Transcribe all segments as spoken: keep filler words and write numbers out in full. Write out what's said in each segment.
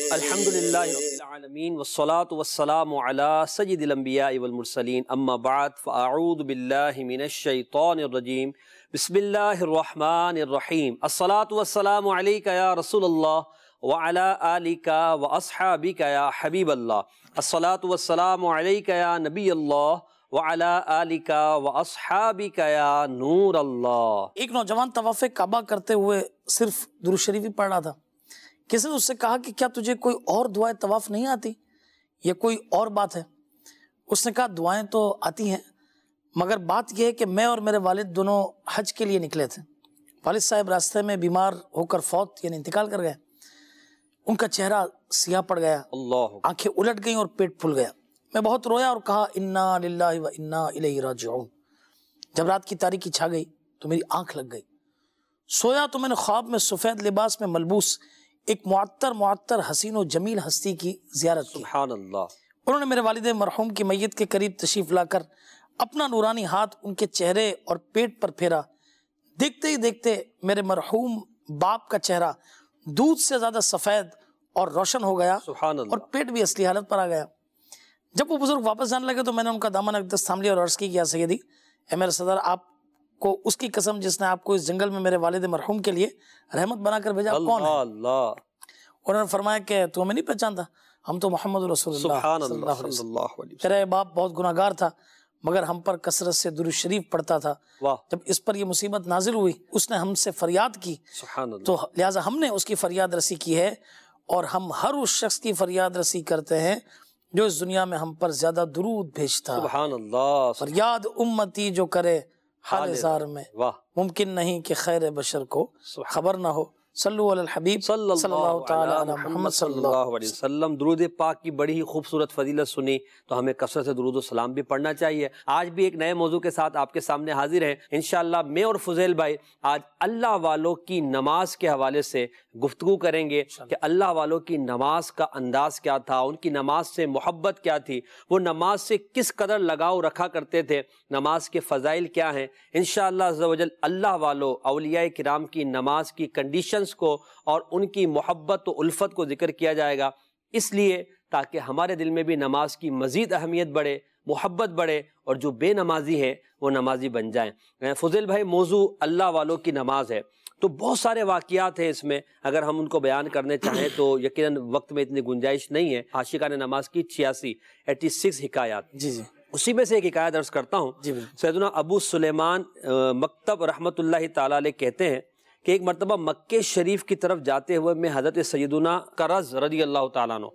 الحمدللہ رب العالمین والصلاة والسلام علی سید الانبیاء والمرسلین اما بعد فاعوذ باللہ من الشیطان الرجیم بسم اللہ الرحمن الرحیم الصلاة والسلام علیک یا رسول اللہ وعلی آلک واصحابک یا حبیب اللہ الصلاة والسلام علیک یا نبی اللہ وعلی آلک واصحابک یا نور اللہ۔ ایک نوجوان طواف کعبہ کرتے ہوئے صرف درود شریف ہی پڑھ رہا تھا۔ کسی نے اس سے کہا کہ کیا تجھے کوئی اور دعائیں طواف نہیں آتی یا کوئی اور بات ہے؟ اس نے کہا دعائیں تو آتی ہیں مگر بات یہ ہے کہ میں اور میرے والد دونوں حج کے لیے نکلے تھے۔ والد صاحب راستے میں بیمار ہو کر فوت یعنی انتقال کر گئے۔ ان کا چہرہ سیاہ پڑ گیا، اللہ آنکھیں الٹ گئیں اور پیٹ پھول گیا۔ میں بہت رویا اور کہا انا للہ و انا الیہ راجعون۔ جب رات کی تاریکی چھا گئی تو میری آنکھ لگ گئی۔ سویا تو میں نے خواب میں سفید لباس میں ملبوس ایک معطر معطر حسین و جمیل ہستی کی زیارت کی۔ سبحان اللہ۔ انہوں نے میرے والد مرحوم کی میت کے قریب تشریف لا کر اپنا نورانی ہاتھ ان کے چہرے اور پیٹ پر پھیرا۔ دیکھتے ہی دیکھتے میرے مرحوم باپ کا چہرہ دودھ سے زیادہ سفید اور روشن ہو گیا سبحان اللہ۔ اور پیٹ بھی اصلی حالت پر آ گیا۔ جب وہ بزرگ واپس جانے لگے تو میں نے ان کا دامن اقدس تھام لیا اور عرض کی کیا سیدی اے میرے صدر، آپ کو اس کی قسم جس نے آپ کو اس جنگل میں میرے والد مرحوم کے لیے رحمت بنا کر بھیجا کون ہے؟ اللہ۔ انہوں نے فرمایا کہ تو ہمیں نہیں پہچانتا، ہم تو محمد رسول اللہ سبحان صلی اللہ اللہ علیہ صلی وسلم۔ اللہ علیہ تیرا یہ باپ بہت گناہ گار تھا مگر ہم پر کثرت سے درود شریف پڑھتا تھا۔ واہ جب اس پر یہ مصیبت نازل ہوئی اس نے ہم سے فریاد کی سبحان اللہ۔ تو لہٰذا ہم نے اس کی فریاد رسی کی ہے اور ہم ہر اس شخص کی فریاد رسی کرتے ہیں جو اس دنیا میں ہم پر زیادہ درود بھیجتا۔ سبحان اللہ۔ فریاد امتی جو کرے حال زار میں، واہ ممکن نہیں کہ خیر بشر کو خبر نہ ہو۔ صلو علی الحبیب صلی اللہ تعالی علی علی محمد صلی اللہ علیہ وسلم۔ درود پاک کی بڑی ہی خوبصورت فضیلت سنی تو ہمیں کثرت سے درود و سلام بھی پڑھنا چاہیے۔ آج بھی ایک نئے موضوع کے ساتھ آپ کے سامنے حاضر ہیں انشاءاللہ۔ میں اور فضیل بھائی آج اللہ والوں کی نماز کے حوالے سے گفتگو کریں گے کہ اللہ والوں کی نماز کا انداز کیا تھا، ان کی نماز سے محبت کیا تھی، وہ نماز سے کس قدر لگاؤ رکھا کرتے تھے، نماز کے فضائل کیا ہیں۔ انشاءاللہ عز و جل اللہ والوں اولیاء کرام کی نماز کی کنڈیشنز کو اور ان کی محبت و الفت کو ذکر کیا جائے گا، اس لیے تاکہ ہمارے دل میں بھی نماز کی مزید اہمیت بڑھے، محبت بڑھے اور جو بے نمازی ہیں وہ نمازی بن جائیں۔ فضیل بھائی، موضوع اللہ والوں کی نماز ہے تو بہت سارے واقعات ہیں اس میں، اگر ہم ان کو بیان کرنے چاہیں تو یقیناً وقت میں اتنی گنجائش نہیں ہے۔ عاشقان نماز کی چھیاسی ایٹی سکس حکایات، جی جی اسی میں سے ایک حکایت عرض کرتا ہوں۔ جی سیدنا ابو سلیمان مکتب رحمۃ اللہ تعالیٰ علیہ کہتے ہیں کہ ایک مرتبہ مکہ شریف کی طرف جاتے ہوئے میں حضرت سیدنا کرز رضی اللہ تعالیٰ عنہ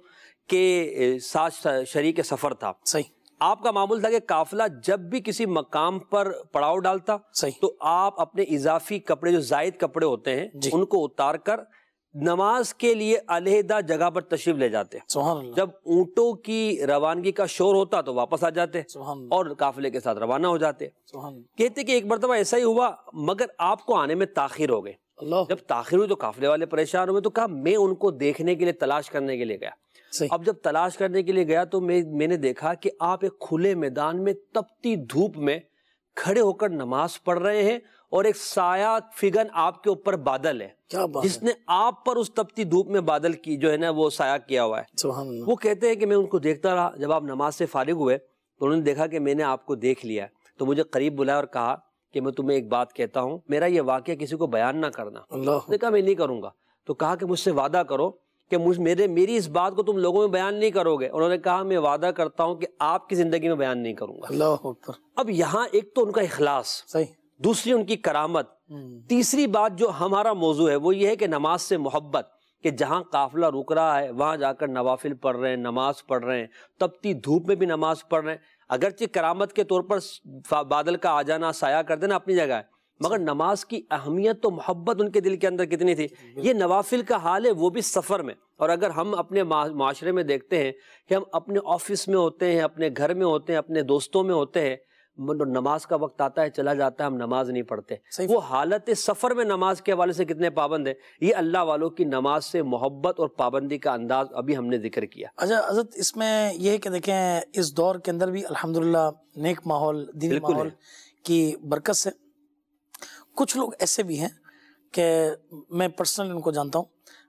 کے ساتھ شریک سفر تھا۔ صحیح۔ آپ کا معمول تھا کہ قافلہ جب بھی کسی مقام پر پڑاؤ ڈالتا صحیح تو آپ اپنے اضافی کپڑے جو زائد کپڑے ہوتے ہیں جی ان کو اتار کر نماز کے لیے علیحدہ جگہ پر تشریف لے جاتے۔ سبحان اللہ۔ جب اونٹوں کی روانگی کا شور ہوتا تو واپس آ جاتے سبحان اللہ۔ اور قافلے کے ساتھ روانہ ہو جاتے۔ سبحان اللہ۔ کہتے کہ ایک مرتبہ ایسا ہی ہوا مگر آپ کو آنے میں تاخیر ہو گئی۔ اللہ۔ جب تاخیر ہوئی تو قافلے والے پریشان ہوئے تو کہا میں ان کو دیکھنے کے لیے تلاش کرنے کے لیے گیا۔ صحیح۔ اب جب تلاش کرنے کے لیے گیا تو میں میں نے دیکھا کہ آپ ایک کھلے میدان میں تپتی دھوپ میں کھڑے ہو کر نماز پڑھ رہے ہیں اور ایک سایہ فگن آپ کے اوپر بادل ہے کیا بات جس نے آپ پر اس تپتی دھوپ میں بادل کی جو ہے نا وہ سایہ کیا ہوا ہے۔ سبحان اللہ۔ وہ کہتے ہیں کہ میں ان کو دیکھتا رہا، جب آپ نماز سے فارغ ہوئے تو انہوں نے دیکھا کہ میں نے آپ کو دیکھ لیا تو مجھے قریب بلایا اور کہا کہ میں تمہیں ایک بات کہتا ہوں، میرا یہ واقعہ کسی کو بیان نہ کرنا۔ اللہ۔ نے کہا میں نہیں کروں گا۔ تو کہا کہ مجھ سے وعدہ کرو کہ مجھ میرے میری اس بات کو تم لوگوں میں بیان نہیں کرو گے۔ انہوں نے کہا میں وعدہ کرتا ہوں کہ آپ کی زندگی میں بیان نہیں کروں گا۔ اللہ اکبر۔ اب یہاں ایک تو ان کا اخلاص، صحیح۔ دوسری ان کی کرامت، تیسری بات جو ہمارا موضوع ہے وہ یہ ہے کہ نماز سے محبت، کہ جہاں قافلہ رک رہا ہے وہاں جا کر نوافل پڑھ رہے ہیں، نماز پڑھ رہے ہیں، تپتی دھوپ میں بھی نماز پڑھ رہے ہیں۔ اگرچہ کرامت کے طور پر بادل کا آ جانا، سایہ کر دینا اپنی جگہ ہے، مگر نماز کی اہمیت تو محبت ان کے دل کے اندر کتنی تھی۔ یہ نوافل کا حال ہے وہ بھی سفر میں۔ اور اگر ہم اپنے معاشرے میں دیکھتے ہیں کہ ہم اپنے آفس میں ہوتے ہیں، اپنے گھر میں ہوتے ہیں، اپنے دوستوں میں ہوتے ہیں، نماز کا وقت آتا ہے چلا جاتا ہے، ہم نماز نہیں پڑھتے۔ وہ حالت سفر میں نماز کے حوالے سے کتنے پابند ہیں۔ یہ اللہ والوں کی نماز سے محبت اور پابندی کا انداز ابھی ہم نے ذکر کیا۔ اچھا حضرت، اس میں یہ ہے کہ دیکھیں اس دور کے اندر بھی الحمدللہ نیک ماحول، دینی ماحول کی برکت سے کچھ لوگ ایسے بھی ہیں کہ میں پرسنل ان کو جانتا ہوں،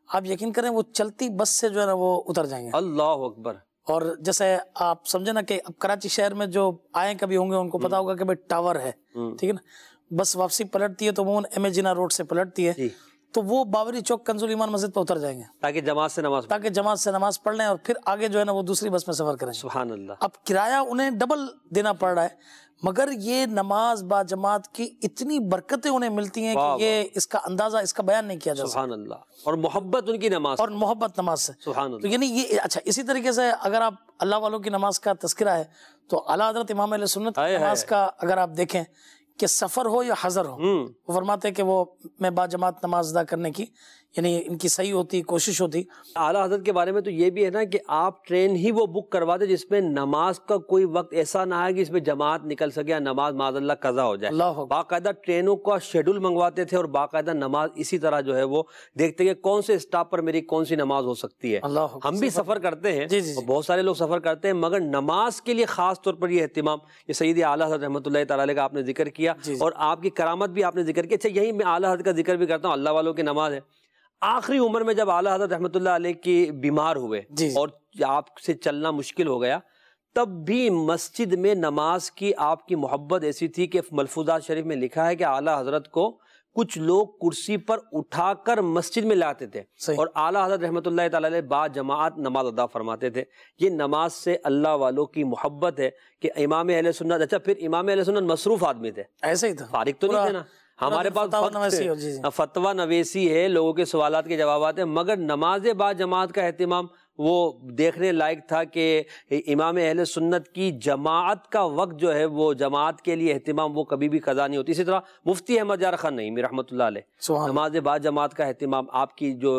آپ یقین کریں وہ چلتی بس سے جو ہے نا وہ اتر جائیں گے. اللہ اکبر. اور جیسے آپ سمجھے نا کہ اب کراچی شہر میں جو آئے کبھی ہوں گے ان کو پتا ہوگا کہ بھائی ٹاور ہے, ٹھیک ہے نا, بس واپسی پلٹتی ہے تو وہ ایم اے جناح روڈ سے پلٹتی ہے, تو وہ باوری چوک کنزول ایمان مسجد پہ اتر جائیں گے تاکہ جماعت سے نماز تاکہ جماعت سے نماز پڑھ لیں اور پھر آگے جو ہے نا وہ دوسری بس میں سفر کریں. سبحان اللہ. اب کرایہ انہیں ڈبل دینا پڑ رہا ہے, مگر یہ نماز با جماعت کی اتنی برکتیں انہیں ملتی ہیں کہ یہ اس کا اندازہ, اس کا بیان نہیں کیا جا سکتا. سبحان اللہ. اور محبت ان کی نماز, اور محبت نماز سے. سبحان اللہ. تو یعنی یہ اچھا, اسی طریقے سے اگر آپ اللہ والوں کی نماز کا تذکرہ ہے تو اعلیٰ حضرت امام اہل سنت کی نماز کا اگر آپ دیکھیں کہ سفر ہو یا حضر ہو, وہ فرماتے ہیں کہ وہ میں با جماعت نماز ادا کرنے کی یعنی ان کی صحیح ہوتی, کوشش ہوتی. اعلیٰ حضرت کے بارے میں تو یہ بھی ہے نا کہ آپ ٹرین ہی وہ بک کرواتے جس میں نماز کا کوئی وقت ایسا نہ ہے کہ اس میں جماعت نکل سکے یا نماز معاذ اللہ قضا ہو جائے. اللہ باقاعدہ ٹرینوں کا شیڈول منگواتے تھے اور باقاعدہ نماز اسی طرح جو ہے وہ دیکھتے کہ کون سے اسٹاپ پر میری کون سی نماز ہو سکتی ہے. اللہ ہم بھی سفر کرتے ہیں, جی جی جی. بہت سارے لوگ سفر کرتے ہیں, مگر نماز کے لیے خاص طور پر یہ اہتمام, یہ سیدی اعلیٰ حضرت رحمۃ اللہ تعالی کا آپ نے ذکر کیا اور آپ کی کرامت بھی آپ نے ذکر کی. اچھا یہی میں اعلیٰ حضرت کا ذکر بھی کرتا ہوں, اللہ والوں کی نماز ہے. آخری عمر میں جب اعلیٰ حضرت رحمۃ اللہ علیہ کی بیمار ہوئے اور آپ سے چلنا مشکل ہو گیا, تب بھی مسجد میں نماز کی آپ کی محبت ایسی تھی کہ ملفوظات شریف میں لکھا ہے کہ اعلیٰ حضرت کو کچھ لوگ کرسی پر اٹھا کر مسجد میں لاتے تھے اور اعلیٰ حضرت رحمۃ اللہ تعالی علیہ با جماعت نماز ادا فرماتے تھے. یہ نماز سے اللہ والوں کی محبت ہے کہ امام اہل سنت. اچھا پھر امام اہل سنت مصروف آدمی تھے, ایسے ہی تھا, فارغ تو نہیں تھے نا. ہمارے پاس فتویٰ نویسی ہے, لوگوں کے سوالات کے جوابات ہیں, مگر نماز با جماعت کا اہتمام وہ دیکھنے لائق تھا کہ امام اہل سنت کی جماعت کا وقت جو ہے وہ جماعت کے لیے اہتمام وہ کبھی بھی قضا نہیں ہوتی. اسی طرح مفتی احمد یار خان نعیمی رحمۃ اللہ علیہ, نماز با جماعت کا اہتمام, آپ کی جو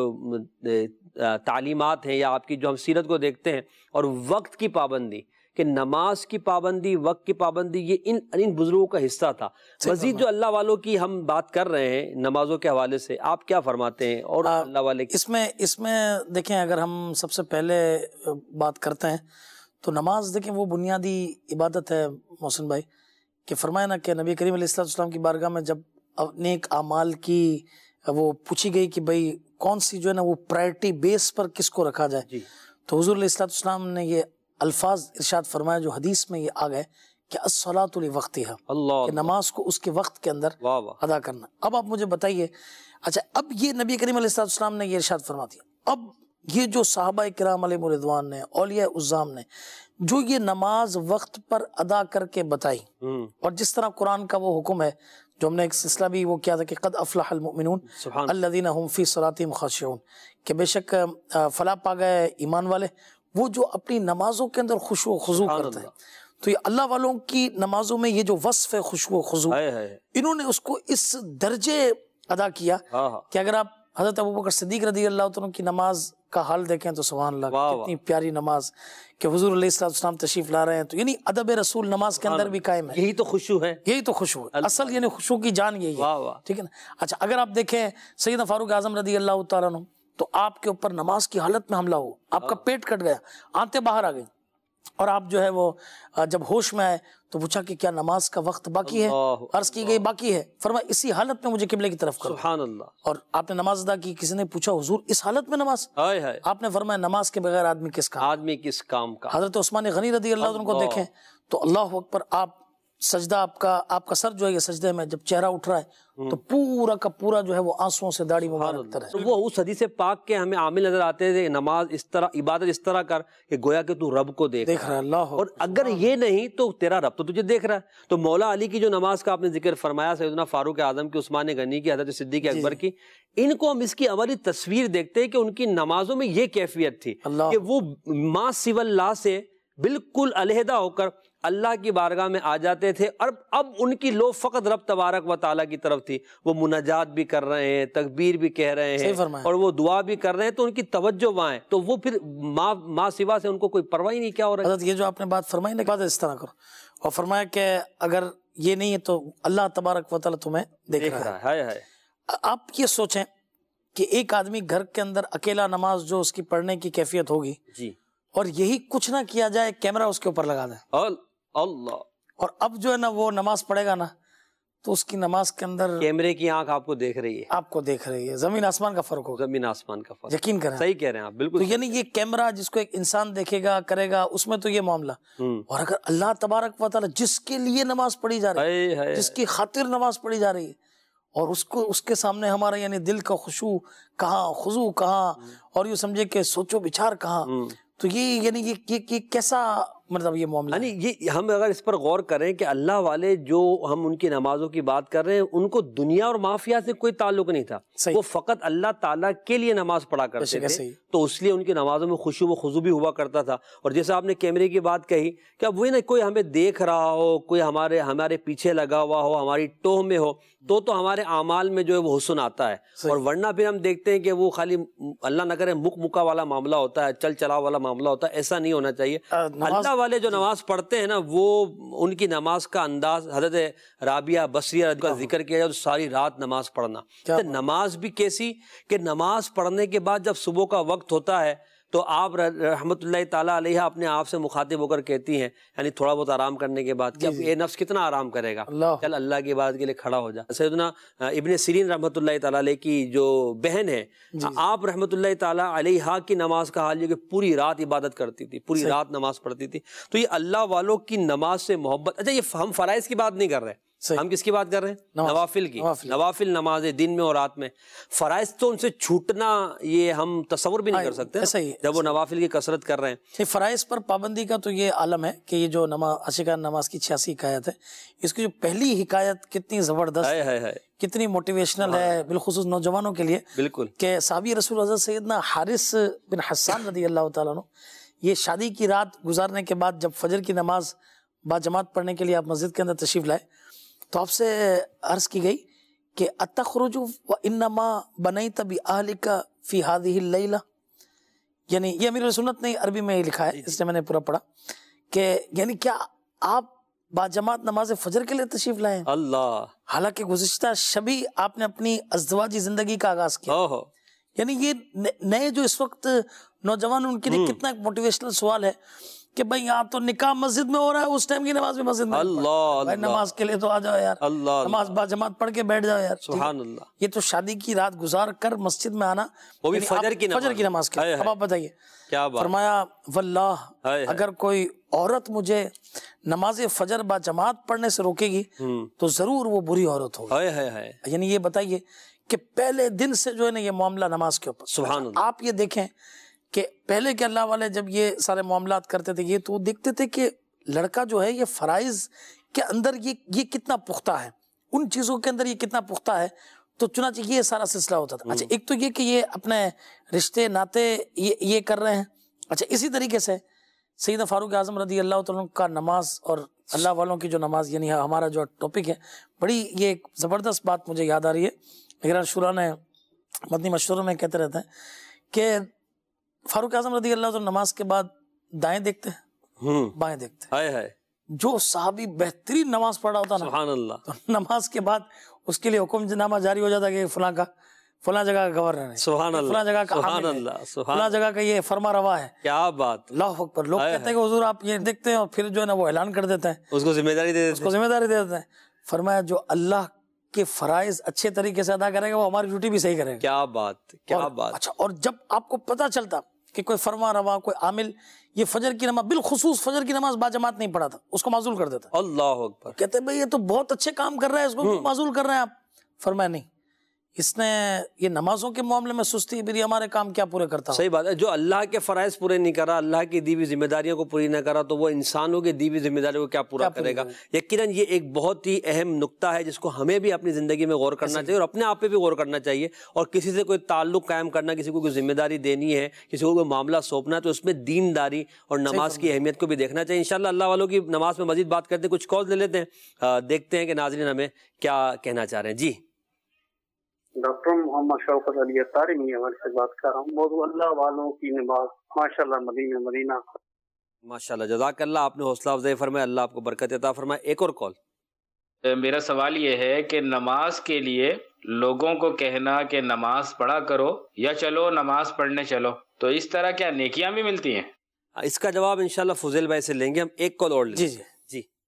تعلیمات ہیں یا آپ کی جو ہم سیرت کو دیکھتے ہیں, اور وقت کی پابندی, کہ نماز کی پابندی, وقت کی پابندی, یہ ان ان بزرگوں کا حصہ تھا. مزید جو اللہ والوں کی ہم بات کر رہے ہیں نمازوں کے حوالے سے, آپ کیا فرماتے ہیں؟ اور اللہ والے اس میں اس میں دیکھیں, اگر ہم سب سے پہلے بات کرتے ہیں تو نماز دیکھیں وہ بنیادی عبادت ہے محسن بھائی, کہ فرمایا نا کہ نبی کریم علیہ الصلوۃ والسلام کی بارگاہ میں جب نیک اعمال کی وہ پوچھی گئی کہ بھائی کون سی جو ہے نا وہ پرائرٹی بیس پر کس کو رکھا جائے, تو حضور علیہ الصلوۃ والسلام نے یہ الفاظ ارشاد فرمایا جو حدیث میں یہ آ گئے کہ الصلاۃ لوقتہا, کہ نماز کو اس کے وقت کے اندر ادا کرنا. اب آپ مجھے بتائیے, اچھا اب یہ نبی کریم علیہ الصلوۃ والسلام نے یہ ارشاد فرما دیا, اب یہ جو صحابہ کرام علیہم رضوان نے, اولیاء عظام نے جو یہ نماز وقت پر ادا کر کے بتائی, اور جس طرح قرآن کا وہ حکم ہے جو ہم نے ایک سلسلہ بھی وہ کیا تھا کہ قد افلح المؤمنون الذین هم فی صلاتہم خاشعون, کہ بے شک فلاح پا گئے ایمان والے وہ جو اپنی نمازوں کے اندر خشوع و خضوع کرتے ہیں. تو یہ اللہ والوں کی نمازوں میں یہ جو وصف ہے خشوع و خضوع, انہوں نے اس کو اس درجے ادا کیا کہ اگر آپ حضرت ابوبکر صدیق رضی اللہ عنہ کی نماز کا حال دیکھیں تو سبحان اللہ, کتنی پیاری نماز, کہ حضور علیہ السلام تشریف لا رہے ہیں, تو یعنی ادب رسول نماز کے اندر بھی قائم ہے. یہی تو خشوع ہے, یہی تو خشوع ہے اصل, یعنی خشوع کی جان یہی ہے, ٹھیک ہے نا. اچھا اگر آپ دیکھیں سیدنا فاروق اعظم رضی اللہ تعالیٰ عنہ, تو آپ کے اوپر نماز کی حالت میں حملہ ہو, آپ کا پیٹ کٹ گیا, آنتیں باہر آ گئی, اور آپ جو ہے وہ جب ہوش میں آئے تو پوچھا کہ کیا نماز کا وقت باقی ہے؟ عرض کی گئی باقی ہے. فرمایا اسی حالت میں مجھے قبلے کی طرف کرو. سبحان اللہ. اور آپ نے نماز ادا کی, کسی نے پوچھا حضور اس حالت میں نماز؟ آپ نے فرمایا نماز کے بغیر آدمی کس کام آدمی کس کام کا. حضرت عثمان غنی رضی اللہ عنہ کو دیکھیں تو اللہ اکبر, آپ سجدہ, آپ کا آپ کا سر جو ہے یہ سجدے میں جب چہرہ اٹھ رہا ہے تو پورا کا پورا جو ہے وہ آنسوؤں سے داڑھی مبارک تر ہے. وہ اس حدیث پاک کے ہمیں عامل نظر آتے تھے, نماز اس طرح, عبادت اس طرح کر کہ گویا کہ تو رب کو دیکھ رہا ہے. اللہ, اور اگر یہ نہیں تو تیرا رب تو تجھے دیکھ رہا ہے. تو مولا علی کی جو نماز کا آپ نے ذکر فرمایا, سیدنا فاروق اعظم کی, عثمان غنی کی, حضرت صدیق اکبر کی, ان کو ہم اس کی عملی تصویر دیکھتے ہیں کہ ان کی نمازوں میں یہ کیفیت تھی کہ وہ ما سوی اللہ سے بالکل علیحدہ ہو کر اللہ کی بارگاہ میں آ جاتے تھے. اور اب ان کی لو فقط رب تبارک و تعالیٰ کی طرف تھی, وہ مناجات بھی کر رہے ہیں, تکبیر بھی کہہ رہے ہیں, اور وہ دعا بھی کر رہے ہیں, تو ان کی توجہ وہاں ہے. تو وہ پھر ماں ماں سوا سے ان کو کوئی پرواہ ہی نہیں کیا ہو رہا ہے. حضرت یہ جو آپ نے بات فرمائی نا, بات اس طرح کرو, اور فرمایا کہ اگر یہ نہیں ہے تو اللہ تبارک و تعالیٰ تمہیں دیکھ رہا ہے. آپ یہ سوچیں کہ ایک آدمی گھر کے اندر اکیلا نماز جو اس کی پڑھنے کی کیفیت ہوگی, جی, اور یہی کچھ نہ کیا جائے, کیمرہ اس کے اوپر لگا دیں اللہ, اور اب جو ہے نا وہ نماز پڑھے گا نا تو اس کی نماز کے اندر کیمرے کی آنکھ آپ کو دیکھ رہی ہے، آپ کو دیکھ رہی ہے، زمین آسمان کا فرق ہوگا، زمین آسمان کا فرق، یقین کریں، صحیح کہہ رہے ہیں آپ، تو بالکل یعنی یہ کیمرہ جس کو ایک انسان دیکھے گا کرے گا اس میں تو یہ معاملہ، ہوں، اور اگر اللہ تبارک و تعالی جس کے لیے نماز پڑھی جا رہی ہے، ہائے ہائے جس کی خاطر نماز پڑھی جا رہی ہے، اور اس کو اس کے سامنے ہمارا یعنی دل کا خشوع کہاں، خضوع کہاں، اور یوں سمجھے کہ سوچو بچار کہاں، ہوں، تو یہ یعنی یہ یہ یہ کیسا مطلب یہ معاملہ ہے؟ یعنی یہ ہم اگر اس پر غور کریں کہ اللہ والے جو ہم ان کی نمازوں کی بات کر رہے ہیں ان کو دنیا اور مافیا سے کوئی تعلق نہیں تھا، صحیح، وہ فقط اللہ تعالیٰ کے لیے نماز پڑھا کرتے بے شک، تھے، صحیح، تو اس لیے ان کی نمازوں میں خشوع و خضوع بھی ہوا کرتا تھا۔ اور جیسے آپ نے کیمرے کی بات کہی کہ اب وہی نا کوئی ہمیں دیکھ رہا ہو، کوئی ہمارے ہمارے پیچھے لگا ہوا ہو، ہماری ٹوہ میں ہو، تو تو ہمارے اعمال میں جو ہے وہ حسن آتا ہے، صحیح، اور ورنہ پھر ہم دیکھتے ہیں کہ وہ خالی اللہ نہ کرے مک مکا والا معاملہ ہوتا ہے، چل چلا والا معاملہ ہوتا ہے، ایسا نہیں ہونا چاہیے۔ آ، نماز اللہ والے جو نماز پڑھتے ہیں نا وہ ان کی نماز کا انداز، حضرت رابعہ بصریہ کا ذکر کیا جائے تو ساری رات نماز پڑھنا، کیا تو نماز بھی کیسی کہ نماز پڑھنے کے بعد جب صبح کا وقت ہوتا ہے تو آپ رحمت اللہ تعالیٰ علیہ اپنے آپ سے مخاطب ہو کر کہتی ہیں، یعنی تھوڑا بہت آرام کرنے کے بعد کہ اب یہ نفس کتنا آرام کرے گا، اللہ، چل اللہ کی عبادت کے لیے کھڑا ہو جا۔ سیدنا ابن سیرین رحمت اللہ تعالیٰ علیہ کی جو بہن ہے، آپ رحمت اللہ تعالیٰ علیہ کی نماز کا حال یہ کہ پوری رات عبادت کرتی تھی، پوری رات نماز پڑھتی تھی، تو یہ اللہ والوں کی نماز سے محبت۔ اچھا یہ ہم فرائض کی بات نہیں کر رہے، ہم کس کی بات کر رہے ہیں؟ نوافل کی، نوافل نمازیں دن میں اور رات میں۔ فرائض تو ان سے چھوٹنا یہ ہم تصور بھی نہیں کر سکتے جب وہ نوافل کی کثرت کر رہے ہیں۔ فرائض پر پابندی کا تو یہ عالم ہے کہ یہ جو نماز عاشقان نماز کی چھیاسی حکایت ہے، اس کی جو پہلی حکایت کتنی زبردست ہے، کتنی موٹیویشنل ہے، بالخصوص نوجوانوں کے لیے، بالکل، کہ صحابی رسول حضرت سیدنا حارث بن حسان رضی اللہ تعالیٰ عنہ یہ شادی کی رات گزارنے کے بعد جب فجر کی نماز با جماعت پڑھنے کے لیے آپ مسجد کے اندر تشریف لائے تو آپ سے عرض کی گئی کہ اتخرج وانما بنیت باہلک فی هذه اللیلہ، یعنی یہ امیر سنت نے عربی میں لکھا ہے، اس نے میں نے پورا پڑھا کہ یعنی کیا آپ با جماعت نماز فجر کے لیے تشریف لائے ہیں؟ اللہ، حالانکہ گزشتہ شبی آپ نے اپنی ازدواجی زندگی کا آغاز کیا، یعنی یہ نئے جو اس وقت نوجوان ان کے لیے کتنا ایک موٹیویشنل سوال ہے کہ بھائی یہاں تو نکاح مسجد میں ہو رہا ہے، اس ٹائم کی نماز بھی مسجد میں، اللہ، بھائی نماز کے لیے تو آ جاؤ یار، اللہ، نماز با جماعت پڑھ کے بیٹھ جاؤ یار، سبحان اللہ، یہ تو شادی کی رات گزار کر مسجد میں آنا، وہ بھی فجر کی نماز، فجر کی نماز کے، اب آپ بتائیے کیا بات، فرمایا واللہ اگر کوئی عورت مجھے نماز فجر با جماعت پڑھنے سے روکے گی تو ضرور وہ بری عورت ہوگی۔ یعنی یہ بتائیے کہ پہلے دن سے جو ہے نا یہ معاملہ نماز کے اوپر، سبحان اللہ، آپ یہ دیکھیں کہ پہلے کے اللہ والے جب یہ سارے معاملات کرتے تھے یہ تو دیکھتے تھے کہ لڑکا جو ہے یہ فرائض کے اندر یہ یہ کتنا پختہ ہے، ان چیزوں کے اندر یہ کتنا پختہ ہے، تو چنانچہ یہ سارا سلسلہ ہوتا تھا۔ اچھا ایک تو یہ کہ یہ اپنے رشتے ناتے یہ یہ کر رہے ہیں۔ اچھا اسی طریقے سے سیدنا فاروق اعظم رضی اللہ تعالیٰ کا نماز اور اللہ والوں کی جو نماز، یعنی ہمارا جو ٹاپک ہے، بڑی یہ ایک زبردست بات مجھے یاد آ رہی ہے، میرا شورا نے مدنی مشوروں میں کہتے رہتے ہیں کہ فاروق اعظم رضی اللہ عنہ نماز کے بعد دائیں دیکھتے ہیں، بائیں دیکھتے ہیں۔ جو صحابی بہترین نماز پڑھا ہوتا نا، سبحان اللہ، تو نماز کے بعد اس کے لیے حکم نامہ جاری ہو جاتا کہ فلاں کا فلاں جگہ کا گورنر ہے، سبحان اللہ، فلاں جگہ کا حاکم ہے، فلاں جگہ کا یہ فرما روا ہے۔ کیا بات، اللہ اکبر۔ لوگ کہتے ہیں کہ حضور آپ یہ دیکھتے ہیں اور پھر جو ہے نا وہ اعلان کر دیتے ہیں، اس کو ذمہ داری دے دیتے ہیں، اس کو ذمہ داری دے دیتے ہیں۔ فرمایا جو اللہ کے فرائض اچھے طریقے سے ادا کرے گا وہ ہماری ڈیوٹی بھی صحیح کرے گا۔ کیا بات، کیا بات۔ اچھا اور جب آپ کو پتہ چلتا کہ کوئی فرما روا، کوئی عامل یہ فجر کی نماز، بالخصوص فجر کی نماز با جماعت نہیں پڑھا تھا، اس کو معزول کر دیتا، اللہ اکبر، کہتے بھائی یہ تو بہت اچھے کام کر رہا ہے، اس کو معزول کر رہے ہیں آپ۔ فرمایا نہیں، اس نے یہ نمازوں کے معاملے میں سستی بھی ہمارے کام کیا پورے کرتا، صحیح بات ہے۔ جو اللہ کے فرائض پورے نہیں کرا، اللہ کی دی ہوئی ذمہ داریوں کو پوری نہ کرا، تو وہ انسانوں کی دی ہوئی ذمہ داریوں کو کیا پورا کرے گا۔ یقیناً یہ ایک بہت ہی اہم نقطہ ہے جس کو ہمیں بھی اپنی زندگی میں غور کرنا چاہیے اور اپنے آپ پہ بھی غور کرنا چاہیے، اور کسی سے کوئی تعلق قائم کرنا، کسی کو کوئی ذمہ داری دینی ہے، کسی کو کوئی معاملہ سونپنا ہے، تو اس میں دینداری اور نماز کی اہمیت کو بھی دیکھنا چاہیے۔ انشاءاللہ اللہ والوں کی نماز میں مزید بات کرتے ہیں، کچھ کال لے لیتے ہیں، دیکھتے ہیں کہ ناظرین ہمیں کیا کہنا چاہ رہے ہیں۔ جی ڈاکٹر محمد شوکت علی اطاری میں سے بات کر رہا ہوں، موضوع اللہ والوں کی نماز، ماشاءاللہ مدینہ مدینہ۔ ماشاءاللہ، جزاک اللہ، آپ نے حوصلہ افزائی فرمائے، اللہ آپ کو برکت عطا فرمائے۔ ایک اور کال۔ میرا سوال یہ ہے کہ نماز کے لیے لوگوں کو کہنا کہ نماز پڑھا کرو یا چلو نماز پڑھنے چلو، تو اس طرح کیا نیکیاں بھی ملتی ہیں؟ اس کا جواب انشاءاللہ فضیل بھائی سے لیں گے ہم، ایک کال اور لیں۔ جی جی جی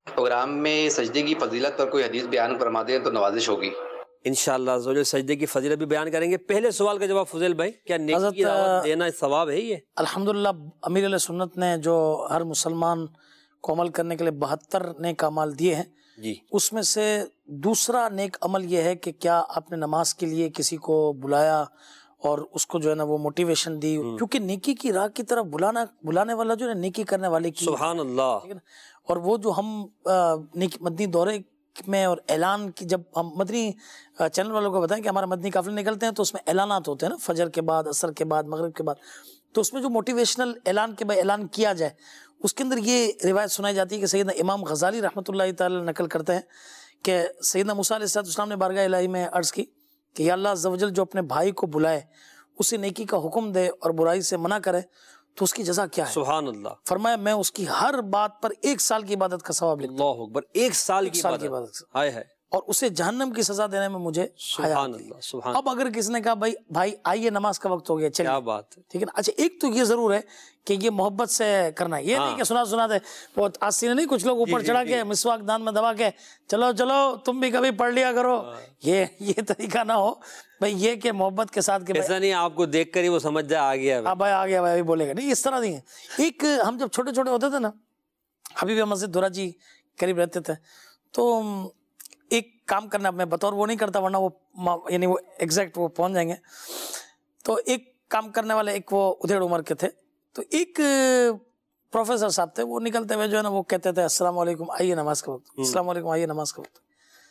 پروگرام میں سجدے کی فضیلت پر کوئی حدیث بیان فرما دیں تو نوازش ہوگی انشاءاللہ عزوجل سجدے کی فضیلت بھی بیان کریں گے. پہلے سوال کا جواب فضیل بھائی, کیا نیکی کی دعوت دینا ثواب ہے یہ؟ الحمدللہ امیر علیہ سنت نے جو ہر مسلمان کو عمل کرنے کے لیے بہتر نیک اعمال دیے ہیں جی, اس میں سے دوسرا نیک عمل یہ ہے کہ کیا آپ نے نماز کے لیے کسی کو بلایا اور اس کو جو ہے نا وہ موٹیویشن دی, کیونکہ نیکی کی راہ کی طرف بلانا بلانے والا جو ہے نیکی کرنے والے کی, سبحان اللہ. اور وہ جو ہم نیکی مدنی دورے میں اور اعلان کی, جب ہم مدنی چینل والوں کو بتائیں کہ ہمارا مدنی قافلے نکلتے ہیں تو اس میں اعلانات ہوتے ہیں نا, فجر کے بعد, عصر کے بعد, مغرب کے بعد, تو اس میں جو موٹیویشنل اعلان کے بعد اعلان کیا جائے اس کے اندر یہ روایت سنائی جاتی ہے کہ سیدنا امام غزالی رحمۃ اللہ تعالی نقل کرتے ہیں کہ سیدنا موسیٰ علیہ السلام نے بارگاہ الہی میں عرض کی کہ یا اللہ عز و جل جو اپنے بھائی کو بلائے اسے نیکی کا حکم دے اور برائی سے منع کرے تو اس کی جزا کیا ہے؟ سبحان اللہ. فرمایا میں اس کی ہر بات پر ایک سال کی عبادت کا ثواب لکھتا ہوں. اللہ اکبر, ایک سال کی عبادت, ہائے ہائے, اور اسے جہنم کی سزا دینے میں مجھے سبحان اللہ, سبحان. اب اگر کسی نے کہا بھائی بھائی آئیے نماز کا وقت ہو گیا, چلیے, کیا بات ہے, ٹھیک ہے نا. اچھا ایک تو یہ ضرور ہے کہ یہ محبت سے کرنا ہے, یہ نہیں کہ سنا سنا دے وہ آستین نہیں, کچھ لوگ اوپر چڑھا کے مسواک دان میں دبا کے چلو چلو تم بھی کبھی پڑھ لیا کرو, یہ یہ طریقہ نہ ہو بھائی, یہ کہ محبت کے ساتھ ایسا نہیں آپ کو دیکھ کر ہی وہ سمجھ جائے آ گیا بھائی آ گیا بھائی بولے گا نہیں, اس طرح نہیں ہے. ایک ہم جب چھوٹے چھوٹے ہوتے تھے نا, حبیب مسجد دھورا جی قریب رہتے تھے, تو ایک کام کرنا, میں بطور وہ نہیں کرتا ورنہ وہ یعنی وہ ایگزیکٹ وہ پہنچ جائیں گے, تو ایک کام کرنے والے ایک وہ ادھیڑ عمر کے تھے, تو ایک پروفیسر صاحب تھے, وہ نکلتے ہوئے جو ہے نا وہ کہتے تھے السلام علیکم آئیے نماز کا وقت, السلام علیکم آئیے نماز کا وقت.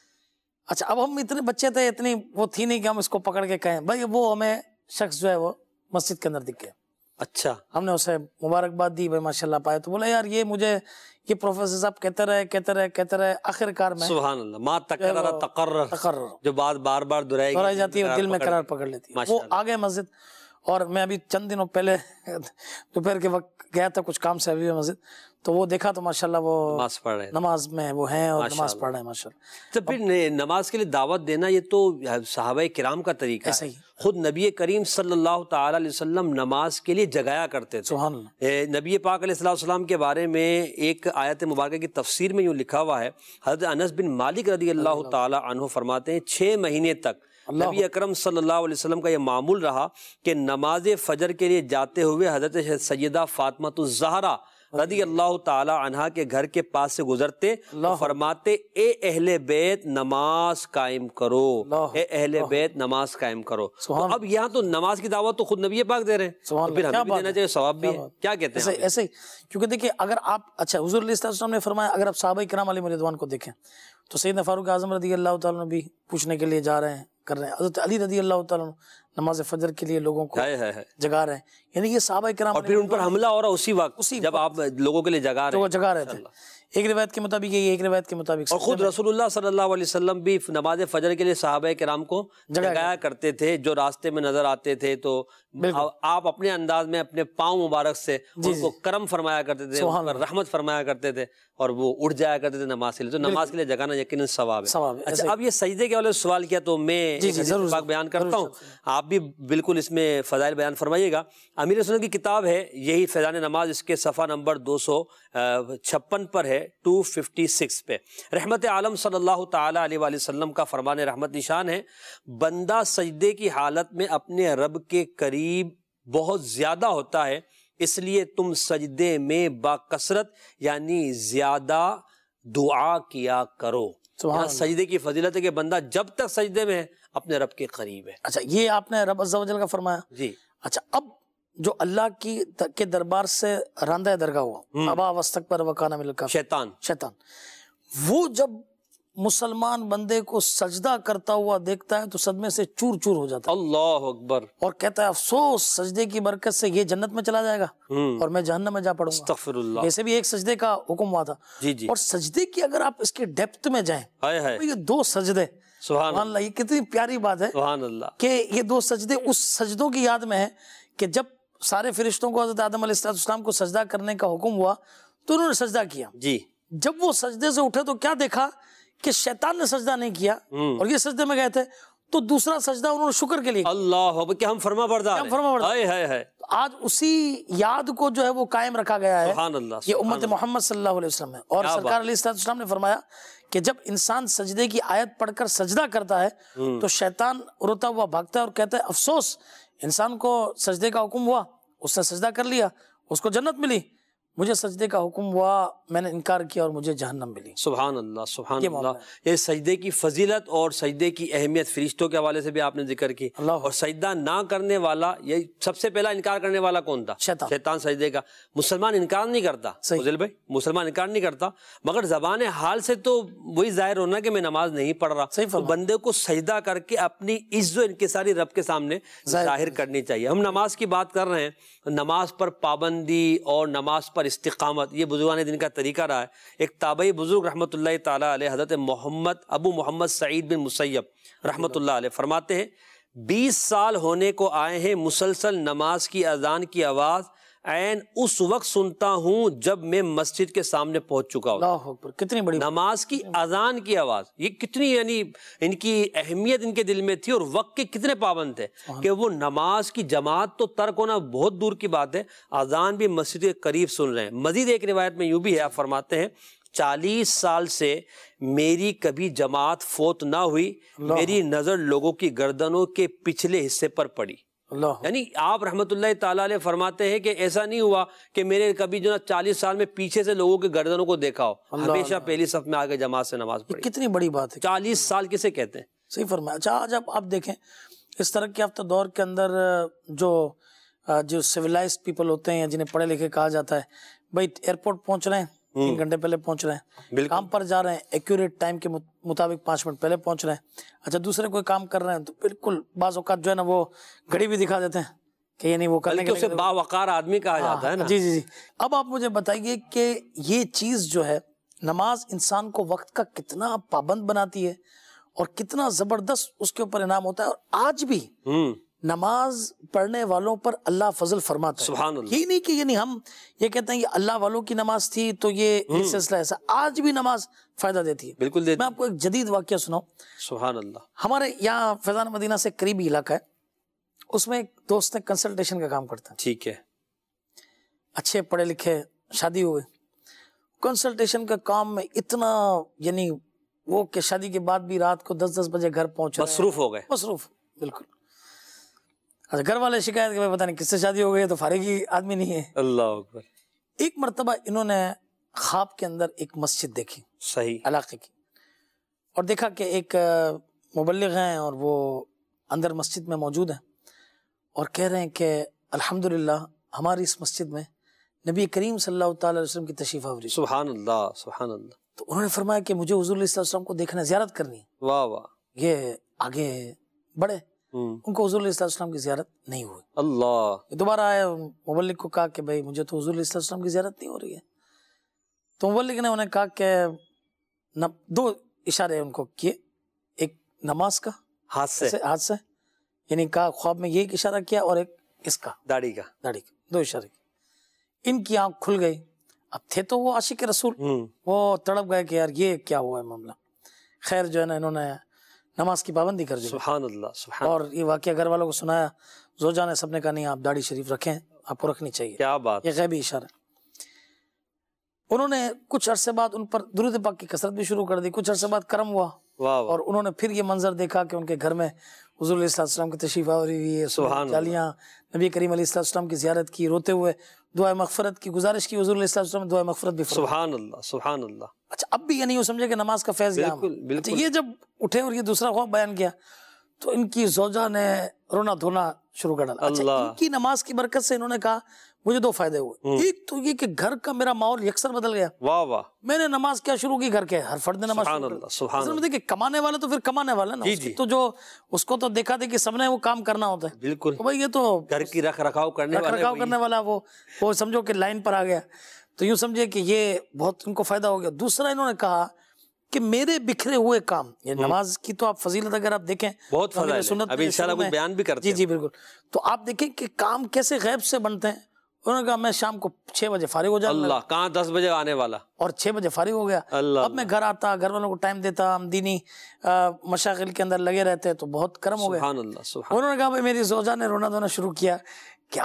اچھا اب ہم اتنے بچے تھے, اتنی وہ تھی نہیں کہ ہم اس کو پکڑ کے کہیں بھائی, وہ ہمیں شخص جو ہے وہ مسجد کے اندر دکھ گیا. اچھا, ہم نے اسے مبارکباد دی, بھائی ماشاء اللہ پائے, تو بولا یار یہ مجھے یہ پروفیسر صاحب کہتے رہے کہتے رہے کہتے رہے آخر کار میں سبحان اللہ, ما تکرر تقرر, تقرر جو بات بار بار دہرائی دہرائی جاتی ہے دل میں قرار پکڑ لیتی ہے. وہ آگے مسجد, اور میں ابھی چند دنوں پہلے دوپہر کے وقت گیا تھا کچھ کام سے ابھی مسجد, تو وہ دیکھا تو ماشاءاللہ وہ نماز پڑھ رہے ہیں, نماز میں وہ ہیں اور نماز پڑھ رہے ہیں ماشاءاللہ. تو پھر نماز کے لیے دعوت دینا یہ تو صحابہ کرام کا طریقہ ہے. خود نبی کریم صلی اللہ تعالی علیہ وسلم نماز کے لیے جگایا کرتے تھے. سبحان اللہ. نبی پاک علیہ السلام کے بارے میں ایک آیت مبارکہ کی تفسیر میں یوں لکھا ہوا ہے, حضرت انس بن مالک رضی اللہ تعالی عنہ فرماتے ہیں چھ مہینے تک نبی اکرم صلی اللہ علیہ وسلم کا یہ معمول رہا کہ نماز فجر کے لیے جاتے ہوئے حضرت سیدہ فاطمہ الزہرا رضی اللہ تعالی عنہا کے گھر کے پاس سے گزرتے, فرماتے اے اہل بیت نماز قائم کرو, اے اہل بیت نماز قائم کرو. تو اب یہاں تو نماز کی دعوت تو خود نبی پاک دے رہے ہیں, تو پھر ہمیں بھی دینا چاہیے, ثواب بھی ہے. کیا کہتے ہیں ایسے ہی, کیونکہ دیکھیں اگر آپ, اچھا حضور علیہ السلام نے فرمایا اگر آپ صحابہ کرام علیہ رضوان کو دیکھیں تو سیدنا فاروق اعظم رضی اللہ تعالیٰ عنہ بھی پوچھنے کے لیے جا رہے ہیں, کر رہے ہیں. حضرت علی رضی اللہ تعالیٰ عنہ نماز فجر کے لیے لوگوں کو جگا رہے ہیں, یعنی یہ صحابہ کرام, اور پھر ان پر حملہ ہو رہا اسی وقت اسی جب آپ لوگوں کے لیے جگا رہے ہیں, جگا رہے تھے. ایک روایت کے مطابق یہ, ایک روایت کے مطابق, اور خود رسول اللہ صلی اللہ علیہ وسلم بھی نماز فجر کے لیے صحابہ کرام کو جگایا کرتے تھے, جو راستے میں نظر آتے تھے تو آپ اپنے انداز میں اپنے پاؤں مبارک سے ان کو کرم فرمایا کرتے تھے, رحمت فرمایا کرتے تھے, اور وہ اٹھ جایا کرتے تھے نماز کے لیے. تو نماز کے لیے جگانا یقیناً ثواب ہے. اچھا اب یہ سجدے کے والے سوال کیا تو میں پاک بیان کرتا ہوں, آپ بھی بالکل اس میں فضائل بیان فرمائیے گا. امیر سنت کی کتاب ہے یہی فیضان نماز, اس کے صفحہ نمبر دو سو چھپن پر ہے, ٹو ففٹی سکس پہ. رحمت عالم صلی اللہ تعالی علیہ وآلہ وسلم کا فرمان رحمت نشان ہے, بندہ سجدے کی حالت میں اپنے رب کے قریب بہت زیادہ ہوتا ہے, اس لیے تم سجدے میں با کثرت یعنی زیادہ دعا کیا کرو. سجدے کی فضیلت ہے کہ بندہ جب تک سجدے میں ہے اپنے رب کے قریب ہے. اچھا یہ آپ نے رب عز و جل کا فرمایا جی. اچھا اب جو اللہ کی کے دربار سے راندہ درگاہ ہوا, ابا واستکبر وکان من الکافرین, شیطان شیطان وہ جب مسلمان بندے کو سجدہ کرتا ہوا دیکھتا ہے تو صدمے سے چور چور ہو جاتا ہے. اللہ اکبر. اور کہتا ہے افسوس سجدے کی برکت سے یہ جنت میں چلا جائے گا اور میں جہنم میں جا پڑوں گا. استغفر اللہ. ایسے بھی ایک سجدے کا حکم ہوا تھا. جی جی. اور سجدے کی اگر آپ اس کی ڈیپتھ میں جائیں, یہ دو سجدے, سبحان اللہ, یہ کتنی پیاری بات ہے سبحان اللہ کہ یہ دو سجدے اس سجدوں کی یاد میں ہے کہ جب سارے فرشتوں کو حضرت آدم علیہ السلام کو سجدہ کرنے کا حکم ہوا تو انہوں نے سجدہ کیا. جی. جب وہ سجدے سے اٹھے تو کیا دیکھا کہ شیطان نے سجدہ نہیں کیا اور یہ سجدے میں گئے تھے, تو دوسرا سجدہ انہوں نے شکر کے لیے, اللہ کہ ہم فرما بردار ہیں. فرما بردار. آج اسی یاد کو جو ہے وہ قائم رکھا گیا ہے. سبحان اللہ, یہ سبحان امت اللہ. محمد صلی اللہ علیہ وسلم ہے. اور کیا سرکار بات. علیہ الصلوۃ والسلام نے فرمایا کہ جب انسان سجدے کی آیت پڑھ کر سجدہ کرتا ہے تو شیطان روتا ہوا بھاگتا ہے اور کہتا ہے افسوس انسان کو سجدے کا حکم ہوا, اس نے سجدہ کر لیا, اس کو جنت ملی, مجھے سجدے کا حکم ہوا, میں نے انکار کیا اور مجھے جہنم ملی. سبحان اللہ, سبحان یہ اللہ. معاملہ یہ سجدے کی فضیلت اور سجدے کی اہمیت فرشتوں کے حوالے سے بھی آپ نے ذکر کی. اللہ. اور سجدہ نہ کرنے والا, یہ سب سے پہلا انکار کرنے والا کون تھا؟ شیطان. شیطان سجدے کا. مسلمان انکار نہیں کرتا فضیل بھائی, مسلمان انکار نہیں کرتا, مگر زبان حال سے تو وہی ظاہر ہونا کہ میں نماز نہیں پڑھ رہا. صحیح تو فرمایا. بندے کو سجدہ کر کے اپنی عزت و انکساری رب کے سامنے ظاہر کرنی چاہیے. ہم نماز کی بات کر رہے ہیں, نماز پر پابندی اور نماز پر استقامت یہ بزرگان دین کا طریقہ رہا ہے. ایک تابعی بزرگ رحمۃ اللہ تعالیٰ علیہ حضرت محمد ابو محمد سعید بن مسیب رحمۃ اللہ علیہ فرماتے ہیں بیس سال ہونے کو آئے ہیں مسلسل نماز کی اذان کی آواز عین اس وقت سنتا ہوں جب میں مسجد کے سامنے پہنچ چکا ہوں. اللہ اکبر, کتنی بڑی نماز کی اذان کی آواز, یہ کتنی یعنی ان کی اہمیت ان کے دل میں تھی, اور وقت کے کتنے پابند تھے کہ وہ نماز کی جماعت تو ترک ہونا بہت دور کی بات ہے, اذان بھی مسجد کے قریب سن رہے ہیں. مزید ایک روایت میں یوں بھی ہے, آپ فرماتے ہیں چالیس سال سے میری کبھی جماعت فوت نہ ہوئی, میری نظر لوگوں کی گردنوں کے پچھلے حصے پر پڑی. اللہ. یعنی آپ رحمت اللہ تعالیٰ علیہ فرماتے ہیں کہ ایسا نہیں ہوا کہ میرے کبھی جو نا چالیس سال میں پیچھے سے لوگوں کے گردنوں کو دیکھا ہو, ہمیشہ پہلی صف میں آگے جماعت سے نماز پڑھی. کتنی بڑی بات ہے. چالیس سال کسے کہتے ہیں؟ صحیح فرمایا. اچھا آج آپ آپ دیکھیں اس ترقی یافتہ دور کے اندر جو جو سویلائزڈ پیپل ہوتے ہیں, جنہیں پڑھے لکھے کہا جاتا ہے, بھائی ایئرپورٹ پہنچ رہے ہیں تین گھنٹے پہلے پہنچ رہے ہیں, کام پر جا رہے ہیں ایکوریٹ ٹائم کے مطابق پانچ منٹ پہلے پہنچ رہے ہیں. اچھا دوسرے کوئی کام کر رہے ہیں تو بالکل بعض اوقات جو ہے نا وہ گھڑی بھی دکھا دیتے ہیں کہ یہ نہیں وہ کرنے کے اسے باوقار آدمی کہا جاتا ہے نا. جی جی جی. اب آپ مجھے بتائیے کہ یہ چیز جو ہے نماز انسان کو وقت کا کتنا پابند بناتی ہے اور کتنا زبردست اس کے اوپر انعام ہوتا ہے, اور آج بھی نماز پڑھنے والوں پر اللہ فضل فرماتا ہے. سبحان اللہ. یہی نہیں کہ یعنی ہم یہ کہتے ہیں کہ اللہ والوں کی نماز تھی تو یہ سلسلہ ایسا, آج بھی نماز فائدہ دیتی ہے. بالکل دیتی. میں آپ کو ایک جدید واقعہ سناؤں. سبحان اللہ. ہمارے یہاں فیضان مدینہ سے قریبی علاقہ ہے, اس میں ایک دوست نے کنسلٹیشن کا کام کرتا ہے. ٹھیک ہے. اچھے پڑھے لکھے, شادی ہوئے, کنسلٹیشن کا کام میں اتنا یعنی وہ کہ شادی کے بعد بھی رات کو دس دس بجے گھر پہنچ رہے ہیں, مصروف ہو گئے. مصروف بالکل. اچھا گھر والے شکایت کہ پتہ نہیں کس سے شادی ہو گئی, تو فارغ ہی آدمی نہیں ہے. اللہ اکبر. ایک مرتبہ انہوں نے خواب کے اندر ایک مسجد دیکھی صحیح علاقے کی, اور دیکھا کہ ایک مبلغ ہیں اور وہ اندر مسجد میں موجود ہیں اور کہہ رہے ہیں کہ الحمدللہ ہماری اس مسجد میں نبی کریم صلی اللہ تعالی علیہ وسلم کی تشریف آوری. سبحان اللہ, سبحان اللہ. تو انہوں نے فرمایا کہ مجھے حضور علیہ السلام کو دیکھنا, زیارت کرنی ہے. واہ واہ. یہ آگے بڑھے, ان کو حضور علیہ السلام کی زیارت نہیں ہوئی. اللہ. دوبارہ آئے, مبلغ کو کہا کہ بھائی مجھے تو حضور علیہ السلام کی زیارت نہیں ہو رہی ہے. تو مبلغ نے انہیں کہا کہ دو اشارے ان کو کیے, ایک نماز کا ہاتھ سے ہاتھ سے یعنی کہا خواب میں یہ ایک اشارہ کیا, اور ایک اس کا داڑھی کا داڑھی کا, دو اشارے کیے. ان کی آنکھ کھل گئی. اب تھے تو وہ عاشق رسول, وہ تڑپ گئے کہ یار یہ کیا ہوا ہے معاملہ. خیر جو ہے نا انہوں نے نماز کی پابندی کر دی. سبحان اللہ, سبحان. اور یہ واقعہ گھر والوں کو سنایا, زوجہ نے سب نے کہا نہیں آپ داڑھی شریف رکھیں, آپ کو رکھنی چاہیے. کیا بات. یہ غیبی اشارہ. انہوں نے کچھ عرصے بعد ان پر درود پاک کی کثرت بھی شروع کر دی. کچھ عرصے بعد کرم ہوا, اور انہوں نے پھر یہ منظر دیکھا کہ ان کے گھر میں حضور علیہ السلام کی تشریف آوری ہوئی ہے, جالیاں, نبی کریم علیہ السلام کی زیارت کی, روتے ہوئے دعائے مغفرت کی گزارش کی, حضور علیہ السلام دعائے مغفرت بھی. سبحان اللہ, سبحان اللہ. اچھا اب بھی یعنی وہ سمجھے کہ نماز کا فیض یہاں. بالکل. یہ جب اٹھے اور یہ دوسرا خواب بیان کیا تو ان کی زوجہ نے رونا دھونا شروع کر ڈالا. اچھا ان کی نماز کی برکت سے انہوں نے کہا مجھے دو فائدے ہوئے. ایک تو یہ کہ گھر کا میرا ماحول یکسر بدل گیا. واہ واہ. میں نے نماز کیا شروع کی, گھر کے ہر فرد نے نماز شروع کی. سبحان اللہ. دیکھیں کمانے والا تو پھر کمانے والا نا, تو جو اس کو تو دیکھا دے کہ سب نے وہ کام کرنا ہوتا ہے. بالکل بھائی یہ تو گھر کی رکھ رکھاؤ کرنے رکھ رکھاؤ کرنے والا, وہ وہ سمجھو کہ لائن پر آ گیا. تو یوں سمجھے کہ یہ بہت ان کو فائدہ ہو گیا. دوسرا انہوں نے کہا کہ میرے بکھرے ہوئے کام, یہ نماز کی تو آپ فضیلت اگر آپ دیکھیں بہت فضیلت, ابھی انشاءاللہ کچھ بیان بھی کرتے ہیں. جی جی بالکل. تو آپ دیکھیں کہ کام کیسے غیب سے بنتے ہیں. انہوں نے کہا میں شام کو چھ بجے فارغ ہو جاؤں. اللہ, کہاں دس بجے آنے والا, اور چھ بجے فارغ ہو گیا. اب میں گھر آتا, گھر والوں کو ٹائم دیتا, ہم دینی مشاغل کے اندر لگے رہتے, تو بہت کرم ہو گیا. سبحان اللہ, سبحان. انہوں نے کہا بھائی میری زوجہ نے رونا دھونا شروع کیا کہ آپ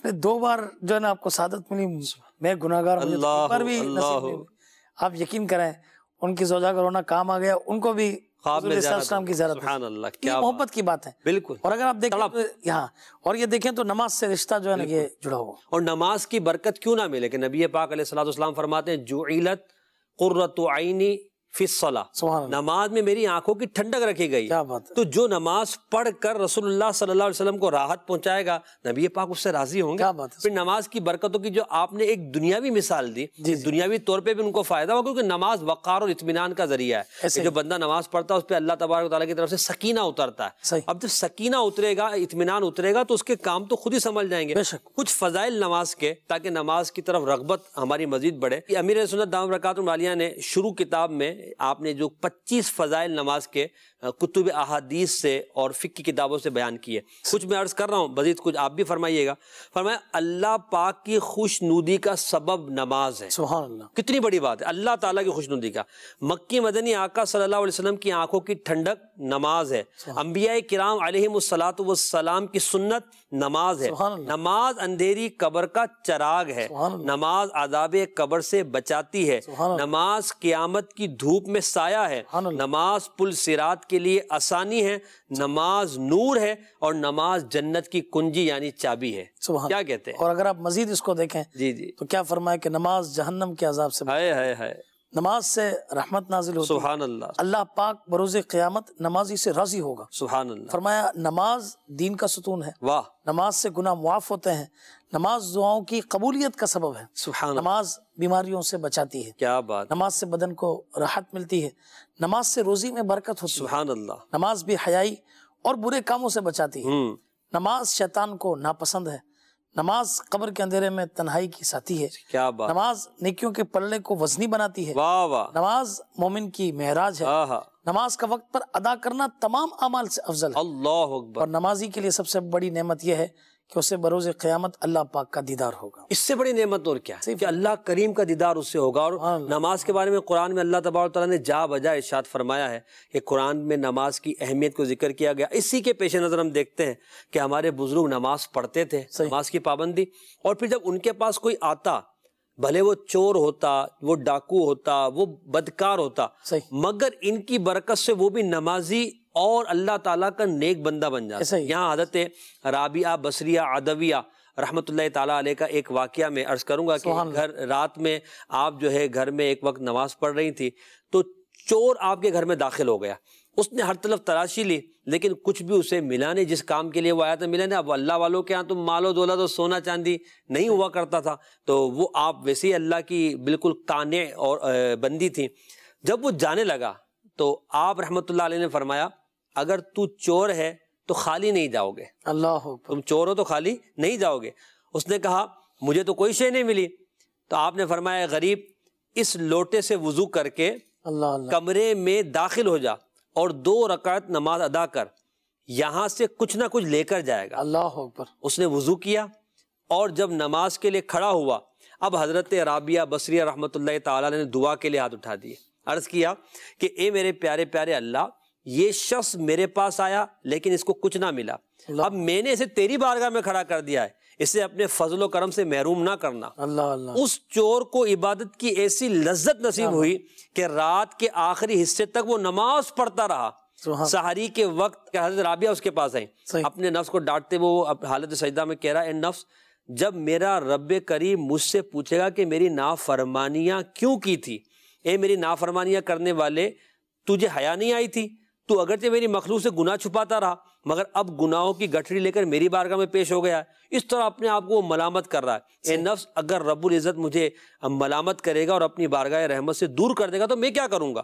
دو بار جو ہے نا آپ کو سعادت ملی، میں گناہگار مجھے تو ایک بار بھی اللہ نصیب نہیں ہوئی۔ آپ یقین کریں ان کی زوجہ کا رونا کام آ گیا، ان کو بھی خواب حضور میں صلی اللہ علیہ زیارت وسلم کی زیارت سبحان ہوئی۔ اللہ، یہ کیا محبت کی بات ہے بالکل۔ اور اگر آپ دیکھیں تو یہاں اور یہ دیکھیں تو نماز سے رشتہ جو ہے نا یہ جڑا ہوا، اور نماز کی برکت کیوں نہ ملے کہ نبی پاک علیہ الصلوۃ والسلام فرماتے ہیں جعلت قرۃ عینی فی الصلاۃ، سبحان اللہ، نماز میں میری آنکھوں کی ٹھنڈک رکھی گئی۔ کیا بات ہے، تو جو نماز پڑھ کر رسول اللہ صلی اللہ علیہ وسلم کو راحت پہنچائے گا، نبی پاک اس سے راضی ہوں گے۔ کیا بات ہے، پھر نماز کی برکتوں کی جو آپ نے ایک دنیاوی مثال دی، دنیاوی طور پہ بھی ان کو فائدہ ہوا، کیونکہ نماز وقار اور اطمینان کا ذریعہ ہے کہ جو بندہ نماز پڑھتا ہے اس پہ اللہ تبارک و تعالیٰ کی طرف سے سکینہ اترتا ہے۔ اب جب سکینہ اترے گا، اطمینان اترے گا، تو اس کے کام تو خود ہی سمجھ جائیں گے۔ کچھ فضائل نماز کے، تاکہ نماز کی طرف رغبت ہماری مزید بڑھے۔ امیر سنت دامت برکاتہ عالیہ نے شروع کتاب میں آپ نے جو پچیس فضائل نماز کے کتب احادیث سے اور فقہ کی کتابوں سے بیان کیے، کچھ میں عرض کر رہا ہوں، مزید کچھ آپ بھی فرمائیے گا۔ فرمایا اللہ پاک کی خوش نودی کا سبب نماز ہے۔ سبحان اللہ، کتنی بڑی بات ہے، اللہ تعالیٰ کی خوش نودی کا۔ مکی مدنی آقا صلی اللہ علیہ وسلم کی آنکھوں کی ٹھنڈک نماز ہے۔ انبیاء کرام علیہم الصلاۃ والسلام کی سنت نماز ہے۔ نماز اندھیری قبر کا چراغ ہے۔ نماز عذاب قبر سے بچاتی ہے۔ نماز قیامت کی دھوپ میں سایہ ہے۔ نماز پل صراط کے لیے آسانی ہے۔ نماز نور ہے، اور نماز جنت کی کنجی یعنی چابی ہے۔ کیا کہتے ہیں؟ اور اگر آپ مزید اس کو دیکھیں جی جی تو کیا فرمائے کہ نماز جہنم کے عذاب سے، ہائے ہائے ہائے، نماز سے رحمت نازل ہوتی ہے، سبحان اللہ، اللہ پاک بروز قیامت نمازی سے راضی ہوگا۔ سبحان اللہ، فرمایا نماز دین کا ستون ہے، واہ، نماز سے گناہ معاف ہوتے ہیں، نماز دعاؤں کی قبولیت کا سبب ہے، سبحان اللہ، نماز بیماریوں سے بچاتی ہے، کیا بات، نماز سے بدن کو راحت ملتی ہے، نماز سے روزی میں برکت ہوتی ہے، سبحان اللہ، نماز بھی حیائی اور برے کاموں سے بچاتی ہے، ہوں، نماز شیطان کو ناپسند ہے، نماز قبر کے اندھیرے میں تنہائی کی ساتھی ہے، کیا بات، نماز نیکیوں کے پلڑے کو وزنی بناتی ہے، واہ واہ، نماز مومن کی معراج ہے، آہا، نماز کا وقت پر ادا کرنا تمام اعمال سے افضل ہے، اللہ اکبر۔ اور نمازی کے لیے سب سے بڑی نعمت یہ ہے کہ اسے بروز قیامت اللہ پاک کا دیدار ہوگا۔ اس سے بڑی نعمت اور کیا ہے کہ اللہ کریم کا دیدار اس سے ہوگا۔ اور نماز کے بارے میں قرآن میں اللہ تبارک و تعالیٰ نے جا بجا ارشاد فرمایا ہے کہ قرآن میں نماز کی اہمیت کو ذکر کیا گیا۔ اسی کے پیش نظر ہم دیکھتے ہیں کہ ہمارے بزرگ نماز پڑھتے تھے، نماز کی پابندی، اور پھر جب ان کے پاس کوئی آتا، بھلے وہ چور ہوتا، وہ ڈاکو ہوتا، وہ بدکار ہوتا، مگر ان کی برکت سے وہ بھی نمازی اور اللہ تعالیٰ کا نیک بندہ بن جاتا ہے۔ یہاں حضرت رابعہ بصریہ عدویہ رحمت اللہ تعالیٰ علیہ کا ایک واقعہ میں عرض کروں گا کہ گھر رات میں آپ جو ہے گھر میں ایک وقت نماز پڑھ رہی تھی تو چور آپ کے گھر میں داخل ہو گیا۔ اس نے ہر طرف تلاشی لی لیکن کچھ بھی اسے ملا نہیں، جس کام کے لیے وہ آیا تھا ملا نہیں۔ اب اللہ والوں کے ہاں تو مال و دولت اور سونا چاندی نہیں ہوا کرتا تھا، تو وہ آپ ویسے ہی اللہ کی بالکل قانع اور بندی تھی۔ جب وہ جانے لگا تو آپ رحمت اللہ علیہ نے فرمایا اگر تو چور ہے تو خالی نہیں جاؤ گے، اللہ تم چور ہو تو خالی نہیں جاؤ گے۔ اس نے کہا مجھے تو کوئی شے نہیں ملی، تو آپ نے فرمایا غریب اس لوٹے سے وضو کر کے اللہ اللہ کمرے میں داخل ہو جا اور دو رکعت نماز ادا کر، یہاں سے کچھ نہ کچھ لے کر جائے گا۔ اللہ اکبر۔ اس نے وضو کیا اور جب نماز کے لیے کھڑا ہوا، اب حضرت رابعہ بصریہ رحمت اللہ تعالیٰ نے دعا کے لیے ہاتھ اٹھا دیے، عرض کیا کہ اے میرے پیارے پیارے اللہ، یہ شخص میرے پاس آیا لیکن اس کو کچھ نہ ملا، اب میں نے اسے تیری بارگاہ میں کھڑا کر دیا ہے، اسے اپنے فضل و کرم سے محروم نہ کرنا۔ اللہ اللہ اس چور کو عبادت کی ایسی لذت نصیب ہوئی کہ رات کے آخری حصے تک وہ نماز پڑھتا رہا۔ سحری کے وقت حضرت رابعہ اس کے پاس آئی، اپنے نفس کو ڈانٹتے وہ حالت سجدہ میں کہہ رہا ہے، اے نفس، جب میرا رب کریم مجھ سے پوچھے گا کہ میری نافرمانیاں کیوں کی تھی، اے میری نافرمانیاں کرنے والے، تجھے حیا نہیں آئی تھی؟ تو اگرچہ میری مخلوق سے گناہ چھپاتا رہا مگر اب گناہوں کی گٹھڑی لے کر میری بارگاہ میں پیش ہو گیا ہے۔ اس طرح اپنے آپ کو وہ ملامت کر رہا ہے، اے نفس، اگر رب العزت مجھے ملامت کرے گا اور اپنی بارگاہ رحمت سے دور کر دے گا تو میں کیا کروں گا؟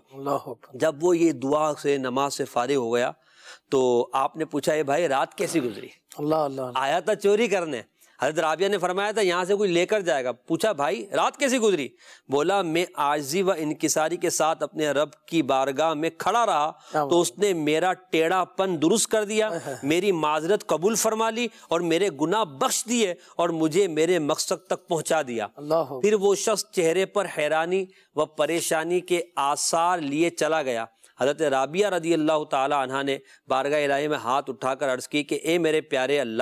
جب وہ یہ دعا سے نماز سے فارغ ہو گیا تو آپ نے پوچھا اے بھائی رات کیسی گزری؟ اللہ اللہ آیا تھا چوری کرنے، حضرت رابعہ نے فرمایا تھا یہاں سے کوئی لے کر جائے گا۔ پوچھا بھائی رات کیسی گزری؟ بولا میں عاجزی و انکساری کے ساتھ اپنے رب کی بارگاہ میں کھڑا رہا تو اس نے میرا ٹیڑھا پن درست کر دیا، میری معذرت قبول فرما لی اور میرے گناہ بخش دیے اور مجھے میرے مقصد تک پہنچا دیا۔ پھر وہ شخص چہرے پر حیرانی و پریشانی کے آثار لیے چلا گیا۔ حضرت رابعہ رضی اللہ تعالی عنہ نے بارگاہ الہی میں ہاتھ اٹھا کر عرض کی کہ اے میرے پیارے اللہ،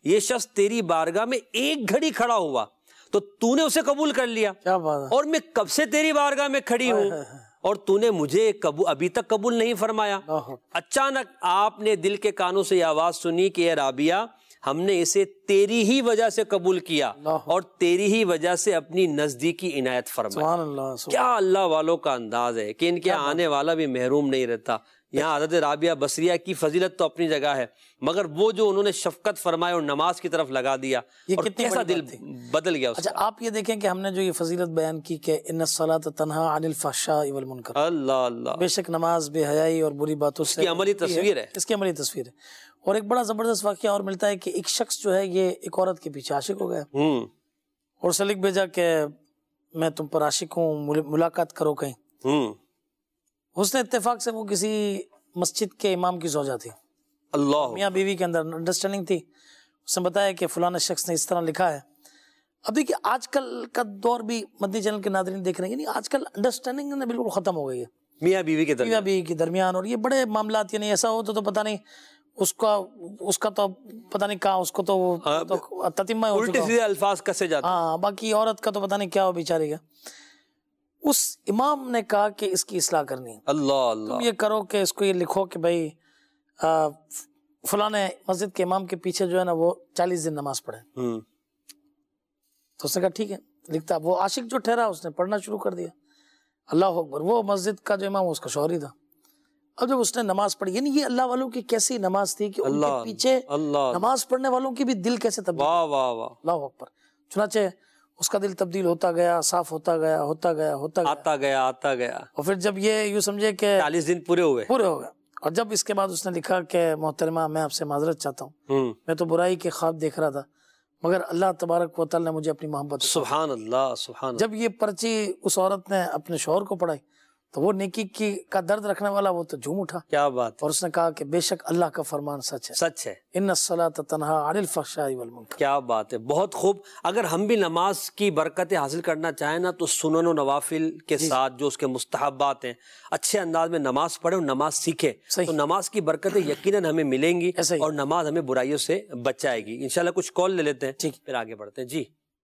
یہ شخص تیری بارگاہ میں ایک گھڑی کھڑا ہوا تو تو نے اسے قبول کر لیا, کیا بات ہے, اور میں کب سے تیری بارگاہ میں کھڑی ہوں اور تو نے مجھے قبول ابھی تک قبول نہیں فرمایا. اچانک آپ نے دل کے کانوں سے یہ آواز سنی کہ اے رابعہ, ہم نے اسے تیری ہی وجہ سے قبول کیا اور تیری ہی وجہ سے اپنی نزدیکی عنایت فرمائی. سبحان اللہ, سبحان کیا اللہ والوں کا انداز ہے کہ ان کے آنے والا بھی محروم نہیں رہتا. یہاں حضرت رابعہ بصریہ کی فضیلت تو اپنی جگہ ہے, مگر وہ جو انہوں نے شفقت فرمائے اور نماز کی طرف لگا دیا, یہ اور کتنی کیسا بڑی دل بات تھی. بدل گیا اس اچھا کا. آپ یہ دیکھیں کہ ہم نے جو یہ فضیلت بیان کی کہ ان الصلاۃ تنہا عن الفحشاء والمنکر, اللہ اللہ, بے شک نماز بے حیائی اور بری باتوں سے کی عملی تصویر ہے. اس کی عملی تصویر ہے. اور ایک بڑا زبردست واقعہ اور ملتا ہے کہ ایک شخص جو ہے یہ ایک عورت کے پیچھے عاشق ہو گیا ہوں اور اسے لکھ بھیجا کہ میں تم پر عاشق ہوں, ملاقات کرو کہیں. ہوں حسن اتفاق سے وہ کسی مسجد کے امام کی زوجہ تھی. اللہ, میاں بیوی کے اندر انڈرسٹینڈنگ تھی. اس نے بتایا کہ فلاں شخص نے اس طرح لکھا ہے. اب دیکھیے آج کل کا دور بھی مدنی چینل کے ناظرین دیکھ رہے ہیں, یعنی آج کل انڈرسٹینڈنگ بالکل ختم ہو گئی ہے میاں بیوی کے میاں درمیان. بیوی کے درمیان, اور یہ بڑے معاملات, یعنی ایسا ہو تو تو پتہ نہیں اس کا اس کا تو پتہ نہیں کہاں, اس کو تو تتمہ ہو الٹے چکا ہو. سیدھے الفاظ کسے جاتے. ہاں, باقی عورت کا تو پتہ نہیں کیا ہو بیچاری کا. اس امام نے کہا کہ اس کی اصلاح کرنی ہے. اللہ تم اللہ, یہ کرو کہ اس کو یہ لکھو کہ بھائی فلاں مسجد کے امام کے پیچھے جو ہے نا وہ چالیس دن نماز پڑھے. ہوں تو اس نے کہا ٹھیک ہے لکھتا. وہ عاشق جو ٹھہرا اس نے پڑھنا شروع کر دیا. اللہ اکبر, وہ مسجد کا جو امام اس کا شوہر ہی تھا. اب جب اس نے نماز پڑھی, یعنی یہ اللہ والوں کی کیسی نماز تھی کہ ان کے اللہ پیچھے اللہ, نماز پڑھنے والوں کی بھی دل کیسے تبدیل. واہ واہ واہ, اللہ اکبر. چنانچہ اس کا دل تبدیل ہوتا گیا, صاف ہوتا گیا ہوتا گیا ہوتا گیا آتا گیا آتا گیا, اور پھر جب یہ یوں سمجھے کہ چالیس دن پورے ہوئے. پورے ہو گئے, اور جب اس کے بعد اس نے لکھا کہ محترمہ میں آپ سے معذرت چاہتا ہوں, ہوں میں تو برائی کے خواب دیکھ رہا تھا مگر اللہ تبارک و تعالی نے مجھے اپنی محبت. سبحان اللہ سبحان اللہ. جب یہ پرچی اس عورت نے اپنے شوہر کو پڑھائی تو وہ نیکی کی کا درد رکھنے والا وہ تو جھوم اٹھا, کیا بات ہے, اور اس نے کہا کہ بے شک اللہ کا فرمان سچ ہے, سچ ہے. ان الصلاۃ تنہا عن الفحشاء والمنکر. کیا بات ہے, بہت خوب. اگر ہم بھی نماز کی برکتیں حاصل کرنا چاہیں نا تو سنن و نوافل کے ساتھ جو اس کے مستحبات ہیں اچھے انداز میں نماز پڑھیں اور نماز سیکھیں, تو نماز کی برکتیں یقیناً ہمیں ملیں گی اور نماز ہمیں برائیوں سے بچائے گی. انشاءاللہ کچھ کال لے لیتے ہیں, پھر آگے بڑھتے ہیں. جی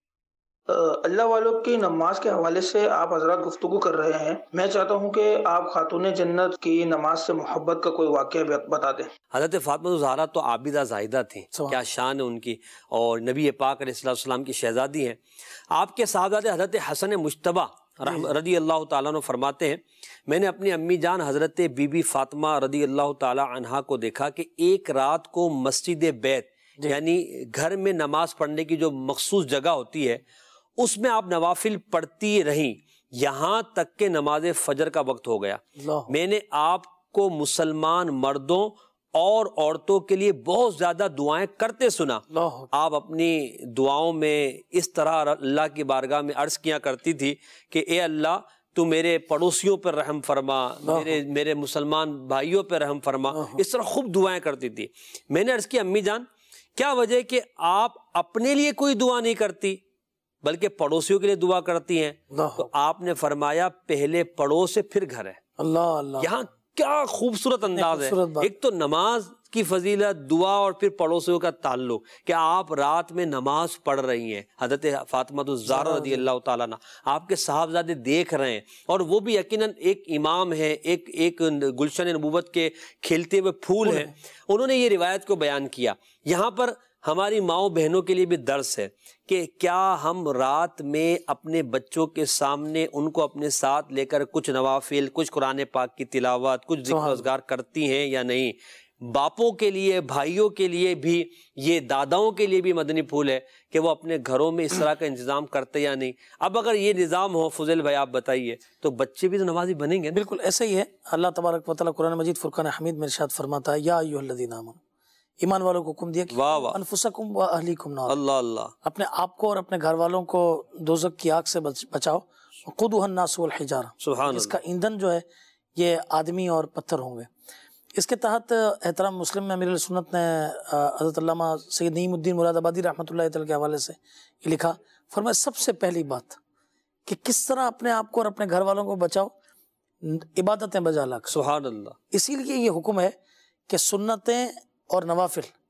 اللہ والوں کی نماز کے حوالے سے آپ حضرات گفتگو کر رہے ہیں, میں چاہتا ہوں کہ آپ خاتون جنت کی نماز سے محبت کا کوئی واقعہ بتا دیں. حضرت فاطمہ الزہرا تو عابدہ زاہدہ تھیں, کیا شان ہے ان کی, اور نبی پاک علیہ السلام کی شہزادی ہیں. آپ کے صاحبزادے حضرت حسن مجتبیٰ رضی اللہ تعالیٰ عنہ فرماتے ہیں, میں نے اپنی امی جان حضرت بی بی فاطمہ رضی اللہ تعالیٰ عنہا کو دیکھا کہ ایک رات کو مسجد بیت یعنی گھر میں نماز پڑھنے کی جو مخصوص جگہ ہوتی ہے اس میں آپ نوافل پڑھتی رہیں یہاں تک کہ نماز فجر کا وقت ہو گیا. میں نے آپ کو مسلمان مردوں اور عورتوں کے لیے بہت زیادہ دعائیں کرتے سنا. آپ اپنی دعاؤں میں اس طرح اللہ کی بارگاہ میں عرض کیا کرتی تھی کہ اے اللہ تو میرے پڑوسیوں پر رحم فرما, میرے میرے مسلمان بھائیوں پر رحم فرما. اس طرح خوب دعائیں کرتی تھی. میں نے عرض کی امی جان کیا وجہ کہ آپ اپنے لیے کوئی دعا نہیں کرتی بلکہ پڑوسیوں کے لیے دعا کرتی ہیں؟ تو آپ نے فرمایا پہلے پڑوس ہے پھر گھر ہے. اللہ اللہ, یہاں کیا خوبصورت انداز ہے. ایک تو نماز کی فضیلت, دعا, اور پھر پڑوسیوں کا تعلق کہ آپ رات میں نماز پڑھ رہی ہیں. حضرت فاطمہ الزہرا رضی اللہ تعالیٰ عنہ آپ کے صاحبزادے دیکھ رہے ہیں, اور وہ بھی یقیناً ایک امام ہے, ایک ایک گلشن نبوت کے کھلتے ہوئے پھول ہیں. انہوں نے یہ روایت کو بیان کیا. یہاں پر ہماری ماؤں بہنوں کے لیے بھی درس ہے کہ کیا ہم رات میں اپنے بچوں کے سامنے ان کو اپنے ساتھ لے کر کچھ نوافل, کچھ قرآن پاک کی تلاوت, کچھ ذکر و اذکار کرتی ہیں یا نہیں. باپوں کے لیے, بھائیوں کے لیے بھی, یہ داداؤں کے لیے بھی مدنی پھول ہے کہ وہ اپنے گھروں میں اس طرح کا انتظام کرتے یا نہیں. اب اگر یہ نظام ہو فضیل بھائی آپ بتائیے تو بچے بھی تو نمازی بنیں گے. بالکل ایسا ہی ہے. اللہ تبارک و تعالیٰ قرآن مجید فرقان حمید میں ارشاد فرماتا ہے یا ایھا الذین آمنوا, ایمان والوں کو حکم دیا کہ انفسکم و اہلیکم نارا, اللہ اللہ, اپنے آپ کو اور اپنے گھر والوں کو دوزخ کی آگ سے بچاؤ. وقودھا الناس والحجارہ, سبحان اس کا ایندھن جو ہے یہ آدمی اور پتھر ہوں گے. اس کے تحت احترام مسلم میں امیر سنت نے حضرت علامہ سید نعیم الدین مراد آبادی رحمۃ اللہ تعالی کے حوالے سے یہ لکھا, فرمایا سب سے پہلی بات کہ کس طرح اپنے آپ کو اور اپنے گھر والوں کو بچاؤ, عبادتیں بجا لا کر. سبحان اللہ. اسی لیے یہ حکم ہے کہ سنتیں اور نوافل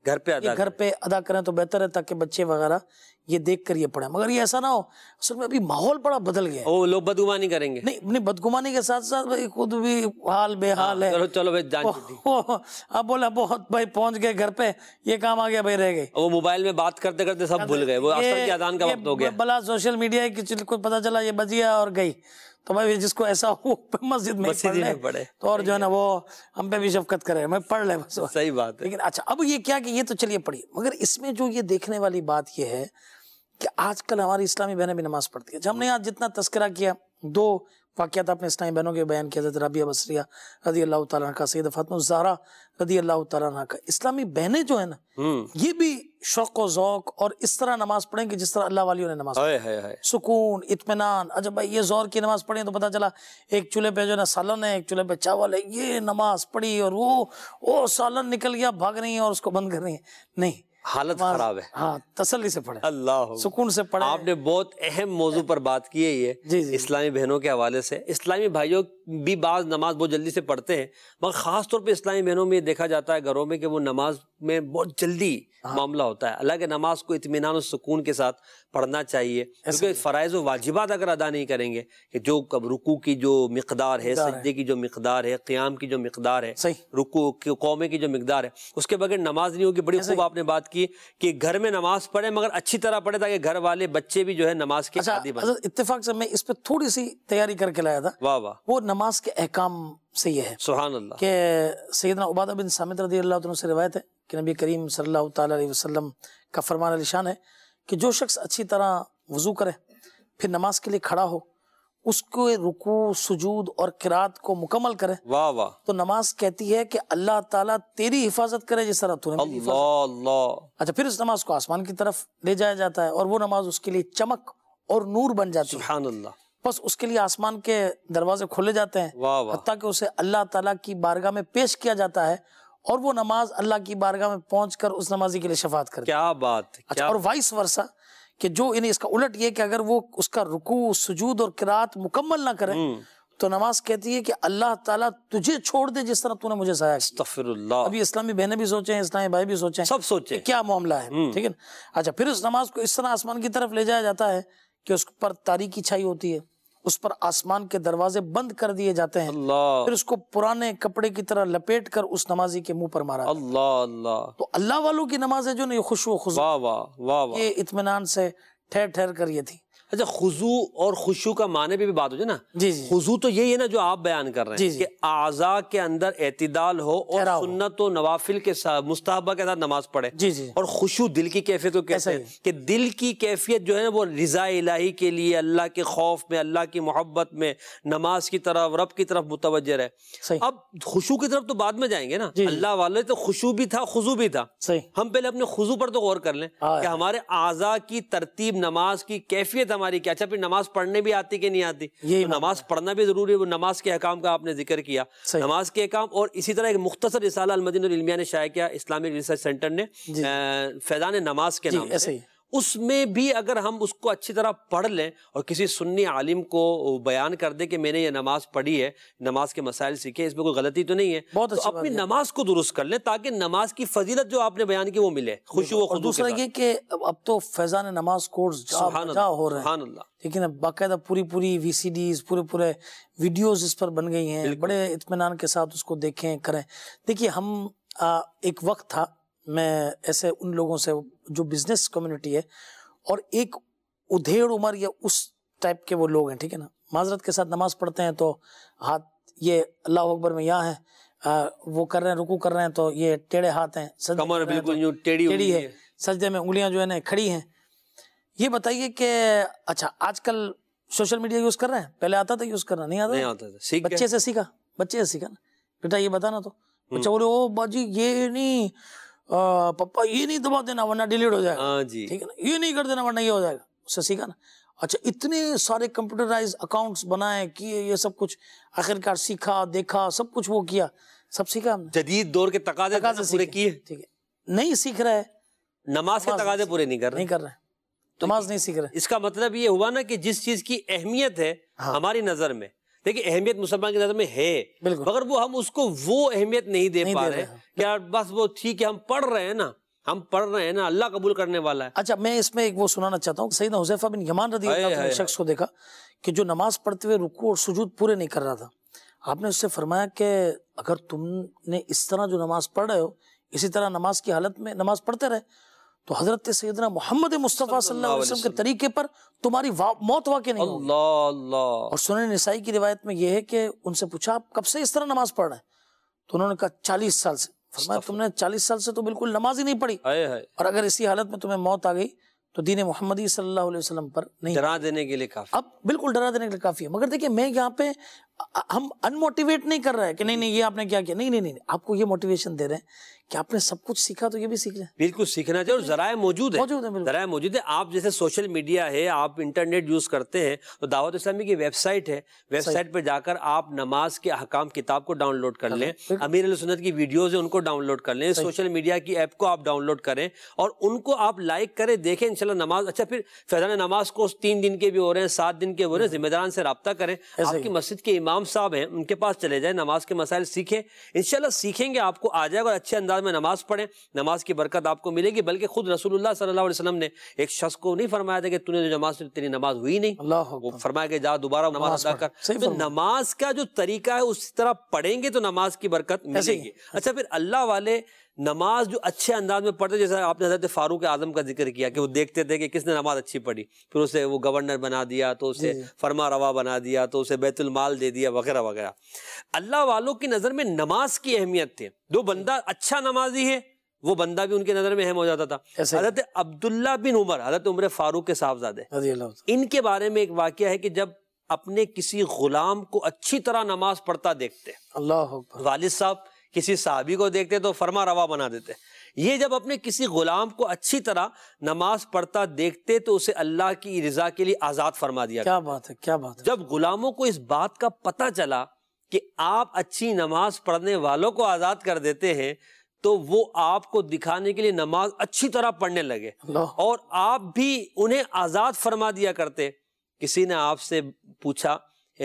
گھر پہ ادا گھر پہ ادا کریں تو بہتر ہے، تاکہ بچے وغیرہ یہ دیکھ کر یہ پڑھیں. مگر یہ ایسا نہ ہو، اصل میں ابھی ماحول بڑا بدل گیا ہے. وہ لوگ بدگمانی کریں گے. نہیں اپنی بدگمانی کے ساتھ ساتھ بھائی خود بھی حال بے حال ہے. چلو چلو بھائی جان چھوٹی. اب بولا بہت بھائی پہنچ گئے گھر پہ، یہ کام آ گیا بھائی رہ گئے. وہ موبائل میں بات کرتے کرتے سب بھول گئے، وہ عصر کی اذان کا وقت ہو گیا. بلا سوشل میڈیا کی کوئی پتہ چلا یہ بجیا اور گئی، تو بھائی جس کو ایسا ہو مسجد میں پڑھے تو اور جو ہے نا وہ ہم پہ بھی شفقت کرے، میں پڑھ لے بس. صحیح بات ہے. لیکن اچھا اب یہ کیا کہ یہ تو چلیے پڑھیے، مگر اس میں جو یہ دیکھنے والی بات یہ ہے کہ آج کل ہماری اسلامی بہنیں بھی نماز پڑھتی ہیں. ہم نے آج جتنا تذکرہ کیا، دو واقعات اپنے اسلامی بہنوں کے بیان کیا، حضرت رابعہ بصریہ رضی اللہ تعالیٰ عنہ کا، سیدہ فاطمہ الزہرا رضی اللہ تعالیٰ عنہ کا. اسلامی بہنیں جو ہیں نا یہ بھی شوق و ذوق اور اس طرح نماز پڑھیں کہ جس طرح اللہ والیوں نے نماز پڑھی، سکون اطمینان. اچھا بھائی یہ زور کی نماز پڑھی تو پتہ چلا ایک چولہے پہ جو ہے نا سالن ہے، ایک چولہے پہ چاول ہے، یہ نماز پڑھی اور وہ وہ سالن نکل گیا، بھاگ رہی ہیں اور اس کو بند کر رہی ہیں. نہیں، حالت خراب ہے. ہاں تسلی سے پڑھے، اللہ سکون سے پڑھے. آپ نے بہت اہم موضوع پر بات کی ہے یہ جی جی. اسلامی بہنوں کے حوالے سے. اسلامی بھائیوں بھی بعض نماز بہت جلدی سے پڑھتے ہیں، مگر خاص طور پہ اسلامی بہنوں میں یہ دیکھا جاتا ہے گھروں میں کہ وہ نماز میں بہت جلدی معاملہ ہوتا ہے. اللہ کے نماز کو اطمینان و سکون کے ساتھ پڑھنا چاہیے، کیونکہ فرائض و واجبات اگر ادا نہیں کریں گے کہ جو رکوع کی جو مقدار ہے، سجدے کی جو مقدار ہے، قیام کی جو مقدار ہے، رکوع کی قومے کی جو مقدار ہے، اس کے بغیر نماز نہیں ہوگی. بڑی خوب آپ نے بات کی کہ گھر میں نماز پڑھیں مگر اچھی طرح پڑھیں تاکہ گھر والے بچے بھی جو ہے نماز کے عادی بنیں. اتفاق سے میں اس پہ تھوڑی سی تیاری کر کے لایا تھا. واہ واہ. وہ نماز کے احکام سے یہ ہے سبحان اللہ کہ سیدنا عبادہ بن صامت رضی اللہ عنہ سے روایت ہے کہ نبی کریم صلی اللہ تعالی علیہ وسلم کا فرمان علی شان ہے کہ جو شخص اچھی طرح وضو کرے پھر نماز کے لیے کھڑا ہو، اس کو رکوع سجود اور قرات کو مکمل کرے، واہ واہ، تو نماز کہتی ہے کہ اللہ تعالیٰ تیری حفاظت کرے جس طرح تو نے میری حفاظت. اللہ اللہ. اچھا پھر اس نماز کو آسمان کی طرف لے جایا جاتا ہے اور وہ نماز اس کے لیے چمک اور نور بن جاتی ہے. سبحان اللہ. بس اس کے لیے آسمان کے دروازے کھولے جاتے ہیں، حتیٰ کہ اسے اللہ تعالیٰ کی بارگاہ میں پیش کیا جاتا ہے اور وہ نماز اللہ کی بارگاہ میں پہنچ کر اس نمازی کے لیے شفاعت کرتی ہے. کیا بات. اچھا اور وائس ورسا کہ جو یعنی اس کا الٹ یہ کہ اگر وہ اس کا رکوع سجود اور قرات مکمل نہ کرے تو نماز کہتی ہے کہ اللہ تعالیٰ تجھے چھوڑ دے جس طرح تو نے مجھے ضائع کیا. استغفر اللہ. ابھی اسلامی بہنیں بھی سوچیں، اسلامی بھائی بھی سوچیں، سب سوچیں کیا معاملہ ہے. ٹھیک ہے. اچھا پھر اس نماز کو اس طرح آسمان کی طرف لے جایا جاتا ہے کہ اس پر تاریکی چھائی ہوتی ہے، اس پر آسمان کے دروازے بند کر دیے جاتے ہیں. اللہ. پھر اس کو پرانے کپڑے کی طرح لپیٹ کر اس نمازی کے منہ پر مارا. اللہ اللہ. تو اللہ والوں کی نماز ہے جو نہیں خشوع و خضوع، واہ واہ واہ واہ، یہ اطمینان سے ٹھہر ٹھہر کر یہ تھی. اچھا خضوع اور خشوع کا معنی پہ بھی بات ہو جائے نا. جی جی. خضوع تو یہی ہے نا جو آپ بیان کر رہے ہیں جی جی. کہ اعضاء کے اندر اعتدال ہو اور سنت و نوافل کے ساتھ مستحبہ کے ساتھ نماز پڑھے. جی جی. اور خشوع دل کی کیفیت کو کہتے ہیں کہ دل کی کیفیت جو ہے نا وہ رضا الہی کے لیے اللہ کے خوف میں، اللہ کی محبت میں، نماز کی طرف، رب کی طرف متوجہ رہے. اب خشوع کی طرف تو بعد میں جائیں گے نا. اللہ والے تو خشوع بھی تھا خضوع بھی تھا. ہم پہلے اپنے خضوع پر تو غور کر لیں کہ ہمارے اعضاء کی ترتیب، نماز کی کیفیت ہماری کیا. اچھا پھر نماز پڑھنے بھی آتی کہ نہیں آتی؟ تو نماز پڑھنا بھی ضروری ہے. وہ نماز کے احکام کا آپ نے ذکر کیا، نماز کے احکام. اور اسی طرح ایک مختصر رسالہ المدینہ العلمیہ نے شائع کیا، اسلامک ریسرچ سینٹر نے، فیضان نماز کے نام سے. اس میں بھی اگر ہم اس کو اچھی طرح پڑھ لیں اور کسی سنی عالم کو بیان کر دے کہ میں نے یہ نماز پڑھی ہے، نماز کے مسائل سیکھے، اس میں کوئی غلطی تو نہیں ہے، تو اپنی نماز کو درست کر لیں تاکہ نماز کی فضیلت جو آپ نے بیان کی وہ ملے خشوع و خضوع. دوسرا یہ کہ اب تو فیضان نماز کورس جا ہو رہے ہیں. سبحان اللہ. لیکن باقاعدہ پوری پوری وی سی ڈیز، پورے پورے ویڈیوز اس پر بن گئی ہیں. بڑے اطمینان کے ساتھ اس کو دیکھیں کریں. دیکھیے ہم ایک وقت تھا، میں ایسے ان لوگوں سے جو بزنس کمیونٹی ہے اور ایک ادھیڑ عمر یا اس ٹائپ کے وہ لوگ ہیں، ٹھیک ہے نا، معذرت کے ساتھ نماز پڑھتے ہیں تو ہاتھ یہ اللہ اکبر میں یہاں ہے، وہ کر رہے ہیں رکوع کر رہے ہیں تو یہ ٹیڑھے ہاتھ ہیں، کمر بالکل یوں ٹیڑھی ہے، سجدے میں انگلیاں جو ہے نا کھڑی ہیں. یہ بتائیے کہ اچھا آج کل سوشل میڈیا یوز کر رہے ہیں؟ پہلے آتا تھا یوز کرنا؟ نہیں آتا تھا. بچے سے سیکھا، بچے سے سیکھا نا. بیٹا یہ بتانا تو بچہ بولے او باجی یہ نہیں، پپا یہ نہیں دبا دینا ورنہ ڈیلیٹ ہو جائے گا، ٹھیک ہے نا، یہ نہیں کر دینا ورنہ یہ ہو جائے گا. اس سے سیکھا نا. اچھا اتنے سارے کمپیوٹرائز اکاؤنٹس بنائے کیے، یہ سب کچھ آخرکار سیکھا، دیکھا، سب کچھ وہ کیا، سب سیکھا ہم نے. جدید دور کے تقاضے پورے کیے. ٹھیک ہے. نہیں سیکھ رہے، نماز کے تقاضے پورے نہیں کر رہے، نہیں کر رہے، نماز نہیں سیکھ رہے. اس کا مطلب یہ ہوا نا کہ جس چیز کی اہمیت ہے ہماری نظر میں، دیکھیں اہمیت مسلمان کی نظر میں ہے مگر وہ ہم اس کو وہ اہمیت نہیں دے پا رہے. کیا بس وہ ٹھیک ہے ہم پڑھ رہے ہیں نا، ہم پڑھ رہے ہیں نا, اللہ قبول کرنے والا ہے. اچھا میں اس میں ایک وہ سنانا چاہتا ہوں, سیدنا حذیفہ بن یمان رضی اللہ عنہ نے شخص کو دیکھا کہ جو نماز پڑھتے ہوئے رکوع اور سجود پورے نہیں کر رہا تھا. آپ نے اس سے فرمایا کہ اگر تم نے اس طرح جو نماز پڑھ رہے ہو اسی طرح نماز کی حالت میں نماز پڑھتے رہے تو حضرت سیدنا محمد مصطفیٰ صلی اللہ علیہ وسلم کے طریقے پر تمہاری موت واقع نہیں ہوگی. اللہ اللہ. اور سنن نسائی کی روایت میں یہ ہے کہ ان سے پوچھا آپ کب سے اس طرح نماز پڑھ رہے ہیں, تو انہوں نے کہا چالیس سال سے. فرمایا تم نے چالیس سال سے تو بالکل نماز ہی نہیں پڑھی, اور اگر اسی حالت میں تمہیں موت آ گئی تو دین محمدی صلی اللہ علیہ وسلم پر نہیں. ڈرا دینے کے لیے کافی, اب بالکل ڈرا دینے کے لیے کافی ہے. مگر دیکھیں میں یہاں پہ ہم انموٹیویٹ نہیں کر رہے ہیں کہ نہیں نہیں یہ آپ نے کیا کیا, نہیں نہیں نہیں, آپ کو یہ موٹیویشن دے رہے ہیں کہ آپ نے سب کچھ سیکھا تو یہ بھی سیکھ لیں. بالکل سیکھنا چاہیے, اور ذرائع موجود موجود ہیں, ہے, بالکل ذرائع موجود ہے. آپ جیسے سوشل میڈیا ہے, آپ انٹرنیٹ یوز کرتے ہیں, تو دعوت اسلامی کی ویب سائٹ ہے, ویب سائٹ پہ جا کر آپ نماز کے احکام کتاب کو ڈاؤن لوڈ کر لیں, امیر علیہ سنت کی ویڈیوز ہیں ان کو ڈاؤن لوڈ کر لیں, سوشل میڈیا کی ایپ کو آپ ڈاؤن لوڈ کریں اور ان کو آپ لائک کریں, دیکھیں انشاءاللہ نماز. اچھا پھر فیضان نماز کو تین دن کے بھی ہو رہے ہیں, سات دن کے ہو رہے ہیں, ذمہ داران سے رابطہ کریں. آپ کی مسجد کے امام صاحب ہیں ان کے پاس چلے جائیں, نماز کے مسائل سیکھیں, انشاءاللہ سیکھیں گے, آپ کو آ جائے گا, اور اچھے انداز میں نماز پڑھیں, نماز کی برکت آپ کو ملے گی. بلکہ خود رسول اللہ صلی اللہ علیہ وسلم نے ایک شخص کو نہیں فرمایا تھا کہ تو نے جو نماز تیری نماز ہوئی نہیں, وہ فرمایا کہ جا دوبارہ نماز ادا کر. تو نماز کا جو طریقہ ہے اس طرح پڑھیں گے تو نماز کی برکت ملے گی. اچھا پھر اللہ والے نماز جو اچھے انداز میں پڑھتے, جیسے آپ نے حضرت فاروق اعظم کا ذکر کیا کہ وہ دیکھتے تھے کہ کس نے نماز اچھی پڑھی, پھر اسے وہ گورنر بنا دیا, تو اسے فرما روا بنا دیا, تو اسے بیت المال دے دیا, وغیرہ وغیرہ. اللہ والوں کی نظر میں نماز کی اہمیت تھی. جو بندہ اچھا نمازی ہے وہ بندہ بھی ان کی نظر میں اہم ہو جاتا تھا. حضرت عبداللہ بن عمر, حضرت عمر فاروق کے صاحبزادے, ان کے بارے میں ایک واقعہ ہے کہ جب اپنے کسی غلام کو اچھی طرح نماز پڑھتا دیکھتے, اللہ والد صاحب کسی صحابی کو دیکھتے تو فرما روا بنا دیتے, یہ جب اپنے کسی غلام کو اچھی طرح نماز پڑھتا دیکھتے تو اسے اللہ کی رضا کے لیے آزاد فرما دیا. کیا بات ہے, کیا بات ہے. جب غلاموں کو اس بات کا پتہ چلا کہ آپ اچھی نماز پڑھنے والوں کو آزاد کر دیتے ہیں تو وہ آپ کو دکھانے کے لیے نماز اچھی طرح پڑھنے لگے, اور آپ بھی انہیں آزاد فرما دیا کرتے. کسی نے آپ سے پوچھا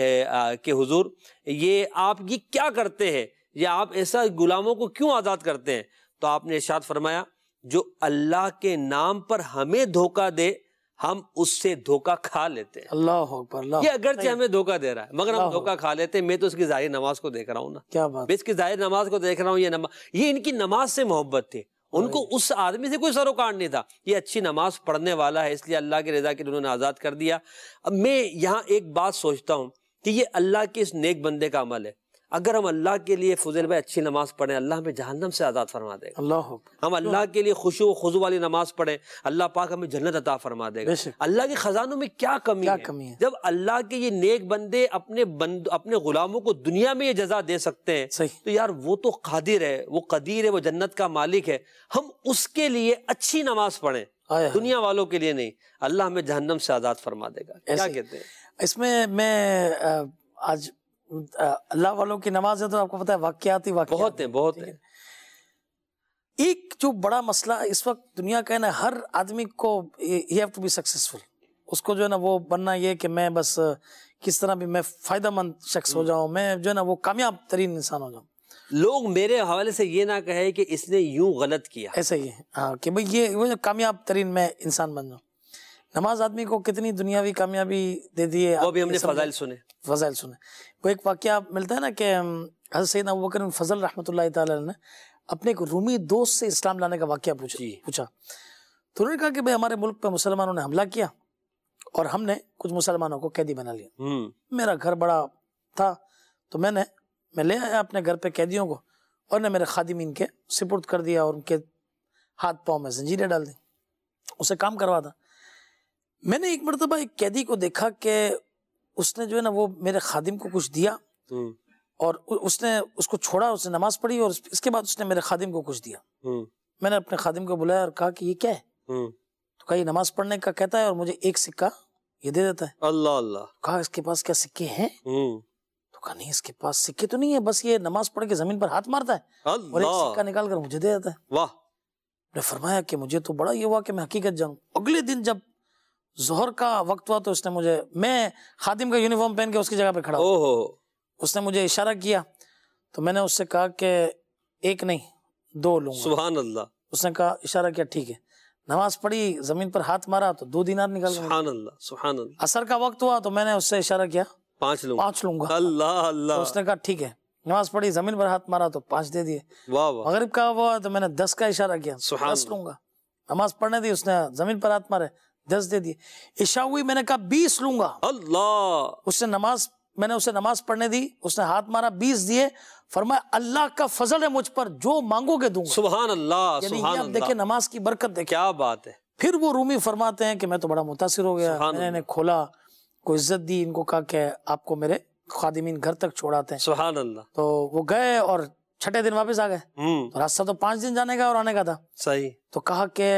کہ حضور یہ آپ یہ کیا کرتے ہیں, یا آپ ایسا غلاموں کو کیوں آزاد کرتے ہیں؟ تو آپ نے ارشاد فرمایا جو اللہ کے نام پر ہمیں دھوکہ دے ہم اس سے دھوکہ کھا لیتے ہیں. اللہ اکبر. اللہ, یہ اگرچہ ہمیں دھوکہ دے رہا ہے مگر ہم دھوکہ کھا لیتے ہیں. میں تو اس کی ظاہر نماز کو دیکھ رہا ہوں نا, کیا بات, میں اس کی ظاہر نماز کو دیکھ رہا ہوں. یہ نماز, یہ ان کی نماز سے محبت تھی, ان کو اس آدمی سے کوئی سروکار نہیں تھا. یہ اچھی نماز پڑھنے والا ہے اس لیے اللہ کی رضا کے لیے انہوں نے آزاد کر دیا. اب میں یہاں ایک بات سوچتا ہوں کہ یہ اللہ کے اس نیک بندے کا عمل ہے. اگر ہم اللہ کے لیے فضیل بھائی اچھی نماز پڑھیں, اللہ ہمیں جہنم سے آزاد فرما دے گا. اللہ, ہم اللہ کے لیے خشوع و خضوع والی نماز پڑھیں, اللہ پاک ہمیں جنت عطا فرما دے گا. اللہ کے خزانوں میں کیا کمی ہے جب اللہ کے یہ نیک بندے اپنے بند اپنے غلاموں کو دنیا میں یہ جزا دے سکتے ہیں, تو یار وہ تو قادر ہے, وہ قدیر ہے, وہ جنت کا مالک ہے. ہم اس کے لیے اچھی نماز پڑھیں, دنیا والوں کے لیے نہیں. اللہ ہمیں جہنم سے آزاد فرما دے گا. کیا کہتے ہیں اس میں؟ میں آج اللہ والوں کی نماز ہے تو آپ کو پتا ہے واقعات ہی واقعات بہت ہیں, بہت ہیں. ایک جو بڑا مسئلہ اس وقت دنیا کا ہے نا, ہر آدمی کو you have to be successful, اس کو جو ہے نا وہ بننا یہ کہ میں بس کس طرح بھی میں فائدہ مند شخص ہو جاؤں, میں جو ہے نا وہ کامیاب ترین انسان ہو جاؤں. لوگ میرے حوالے سے یہ نہ کہے کہ اس نے یوں غلط کیا, ایسا ہی ہے ہاں کہ بھئی یہ کامیاب ترین میں انسان بن جاؤں. نماز آدمی کو کتنی دنیاوی کامیابی دے دیے, وہ بھی ہم نے فضائل سنے فضائل سنے. وہ ایک واقعہ ملتا ہے نا کہ حضرت سیدنا ابوبکر بن فضل رحمۃ اللہ تعالی نے اپنے ایک رومی دوست سے اسلام لانے کا واقعہ پوچھا پوچھا تو انہوں نے کہا کہ بھئی ہمارے ملک پہ مسلمانوں نے حملہ کیا اور ہم نے کچھ مسلمانوں کو قیدی بنا لیا. میرا گھر بڑا تھا تو میں نے میں لے آیا اپنے گھر پہ قیدیوں کو, اور نے میرے خادمین کے سپرد کر دیا اور ان کے ہاتھ پاؤں میں زنجیریں ڈال دی, اسے کام کروا تھا. میں نے ایک مرتبہ ایک قیدی کو دیکھا کہ اس نے جو ہے نا وہ میرے خادم کو کچھ دیا اور اس نے اس کو چھوڑا, اس نے نماز پڑھی اور اس کے بعد اس نے میرے خادم کو کچھ دیا. میں نے اپنے خادم کو بلایا اور کہا کہ یہ کیا ہے؟ تو کہا یہ نماز پڑھنے کا کہتا ہے اور مجھے ایک سکہ یہ دے دیتا ہے. اللہ اللہ. کہا اس کے پاس کیا سکے ہیں؟ تو کہا نہیں اس کے پاس سکے تو نہیں ہے, بس یہ نماز پڑھ کے زمین پر ہاتھ مارتا ہے اور ایک سکہ نکال کر مجھے دے دیتا ہے. واہ. نے فرمایا کہ مجھے تو بڑا یہ ہوا کہ میں حقیقت جانوں. اگلے دن جب ظہر کا وقت ہوا تو اس نے مجھے, میں خادم کا یونیفارم پہن کے اس کی جگہ پہ کھڑا ہوا, اس نے مجھے اشارہ کیا تو میں نے اس سے کہا کہ ایک نہیں دو لوں گا. سبحان اللہ. اس نے کہا اشارہ کیا ٹھیک ہے. نماز پڑھی, زمین پر ہاتھ مارا تو دو دینار نکل گئے. سبحان اللہ سبحان اللہ. عصر کا وقت ہوا تو میں نے اس سے اشارہ کیا پانچ لوں پانچ لوں گا. اللہ تو اللہ. اس نے کہا ٹھیک ہے. نماز پڑھی, زمین پر ہاتھ مارا تو پانچ دے دیے. واہ واہ. مغرب کا ہوا تو میں نے دس کا اشارہ کیا, سبحان دس لوں گا. نماز پڑھنے دی, اس نے زمین پر ہاتھ مارے, دس دے دیے. عشاء ہوئی, میں نے کہا بیس لوں گا. اللہ. اس نے نماز, میں نے اسے نماز پڑھنے دی, اس نے ہاتھ مارا, بیس دیے. فرمایا اللہ کا فضل ہے مجھ پر, جو مانگو گے دوں گا. سبحان اللہ یعنی سبحان یہ اب دیکھیں اللہ. نماز کی برکت دیکھیں. کیا بات ہے. پھر وہ رومی فرماتے ہیں کہ میں تو بڑا متاثر ہو گیا, سبحان میں نے اللہ. انہیں کھولا, کوئی عزت دی, ان کو کہا کہ آپ کو میرے خادمین گھر تک چھوڑاتے ہیں. سبحان اللہ. تو وہ گئے اور چھٹے دن واپس آ گئے. ہوں تو راستہ تو پانچ دن جانے کا اور آنے کا تھا. صحیح. تو کہا کہ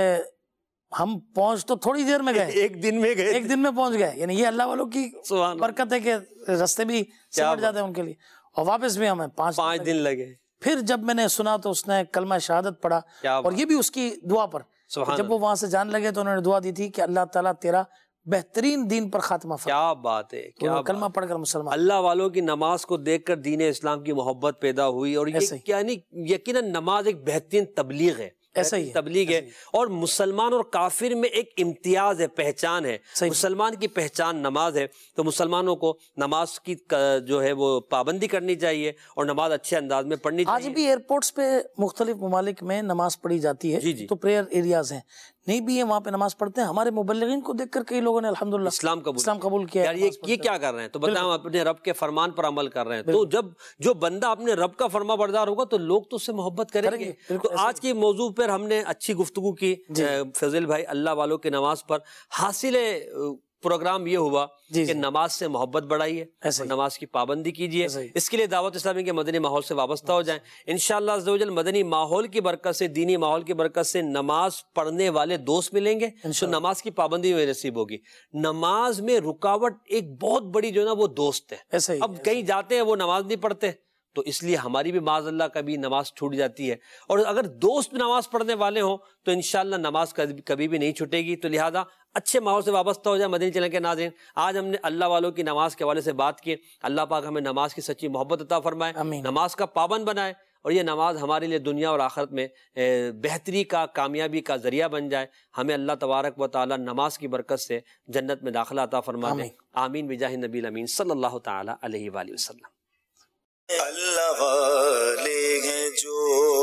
ہم پہنچ تو تھوڑی دیر میں گئے, ایک دن میں گئے. ایک دن میں پہنچ گئے. یعنی یہ اللہ والوں کی سبحان اللہ. برکت ہے کہ راستے بھی سمٹ جاتے ہیں ان کے لیے, اور واپس بھی ہمیں پانچ پانچ دن لگے. پھر جب میں نے سنا تو اس نے کلمہ شہادت پڑھا, کیا اور یہ بھی اس کی دعا پر. سبحان جب وہ وہاں سے جانے لگے تو انہوں نے دعا دی تھی کہ اللہ تعالیٰ تیرا بہترین دین پر خاتمہ فرما. کیا بات ہے. کیا کلمہ پڑھ کر مسلمان. اللہ والوں کی نماز کو دیکھ کر دین اسلام کی محبت پیدا ہوئی. اور یہ کیا نہیں, یقیناً نماز ایک بہترین تبلیغ ہے, ایسا ہی تبلیغ ہے. اور مسلمان اور کافر میں ایک امتیاز ہے, پہچان ہے. مسلمان کی پہچان نماز ہے, تو مسلمانوں کو نماز کی جو ہے وہ پابندی کرنی چاہیے, اور نماز اچھے انداز میں پڑھنی چاہیے. آج بھی ایئرپورٹس پہ مختلف ممالک میں نماز پڑھی جاتی ہے. جی جی. تو پریئر ایریاز ہیں, نہیں بھی ہے وہاں پہ نماز پڑھتے ہیں. ہمارے مبلغین کو دیکھ کر کئی لوگوں نے الحمدللہ اسلام قبول اسلام قبول کیا. یار یہ یہ کیا کر رہے ہیں, تو بتائیں ہم اپنے رب کے فرمان پر عمل کر رہے ہیں. تو جب جو بندہ اپنے رب کا فرما بردار ہوگا تو لوگ تو اس سے محبت کریں گے. تو آج کے موضوع پر ہم نے اچھی گفتگو کی فضل بھائی, اللہ والوں کی نماز پر. حاصل پروگرام یہ ہوا کہ نماز سے محبت بڑھائیے, نماز کی پابندی کیجیے. اس کے لیے دعوت اسلامی کے مدنی ماحول سے وابستہ ہو جائیں. انشاءاللہ عز و جل مدنی ماحول کی برکت سے, دینی ماحول کی برکت سے نماز پڑھنے والے دوست ملیں گے, تو نماز کی پابندی میں نصیب ہوگی. نماز میں رکاوٹ ایک بہت بڑی جو نا وہ دوست ہے. اب کہیں جاتے ہیں وہ نماز نہیں پڑھتے, تو اس لیے ہماری بھی معاذ اللہ کبھی نماز چھوٹ جاتی ہے. اور اگر دوست نماز پڑھنے والے ہوں تو انشاءاللہ نماز کبھی بھی نہیں چھوٹے گی. تو لہٰذا اچھے ماحول سے وابستہ ہو جائے. مدنی چینل کے ناظرین, آج ہم نے اللہ والوں کی نماز کے حوالے سے بات کی. اللہ پاک ہمیں نماز کی سچی محبت عطا فرمائے, نماز کا پابند بنائے, اور یہ نماز ہمارے لیے دنیا اور آخرت میں بہتری کا, کامیابی کا ذریعہ بن جائے. ہمیں اللہ تبارک و تعالی نماز کی برکت سے جنت میں داخلہ عطا فرما دے. آمین بجاہ نبی الامین صلی اللہ تعالی علیہ وآلہ وسلم. اللہ والے ہیں جو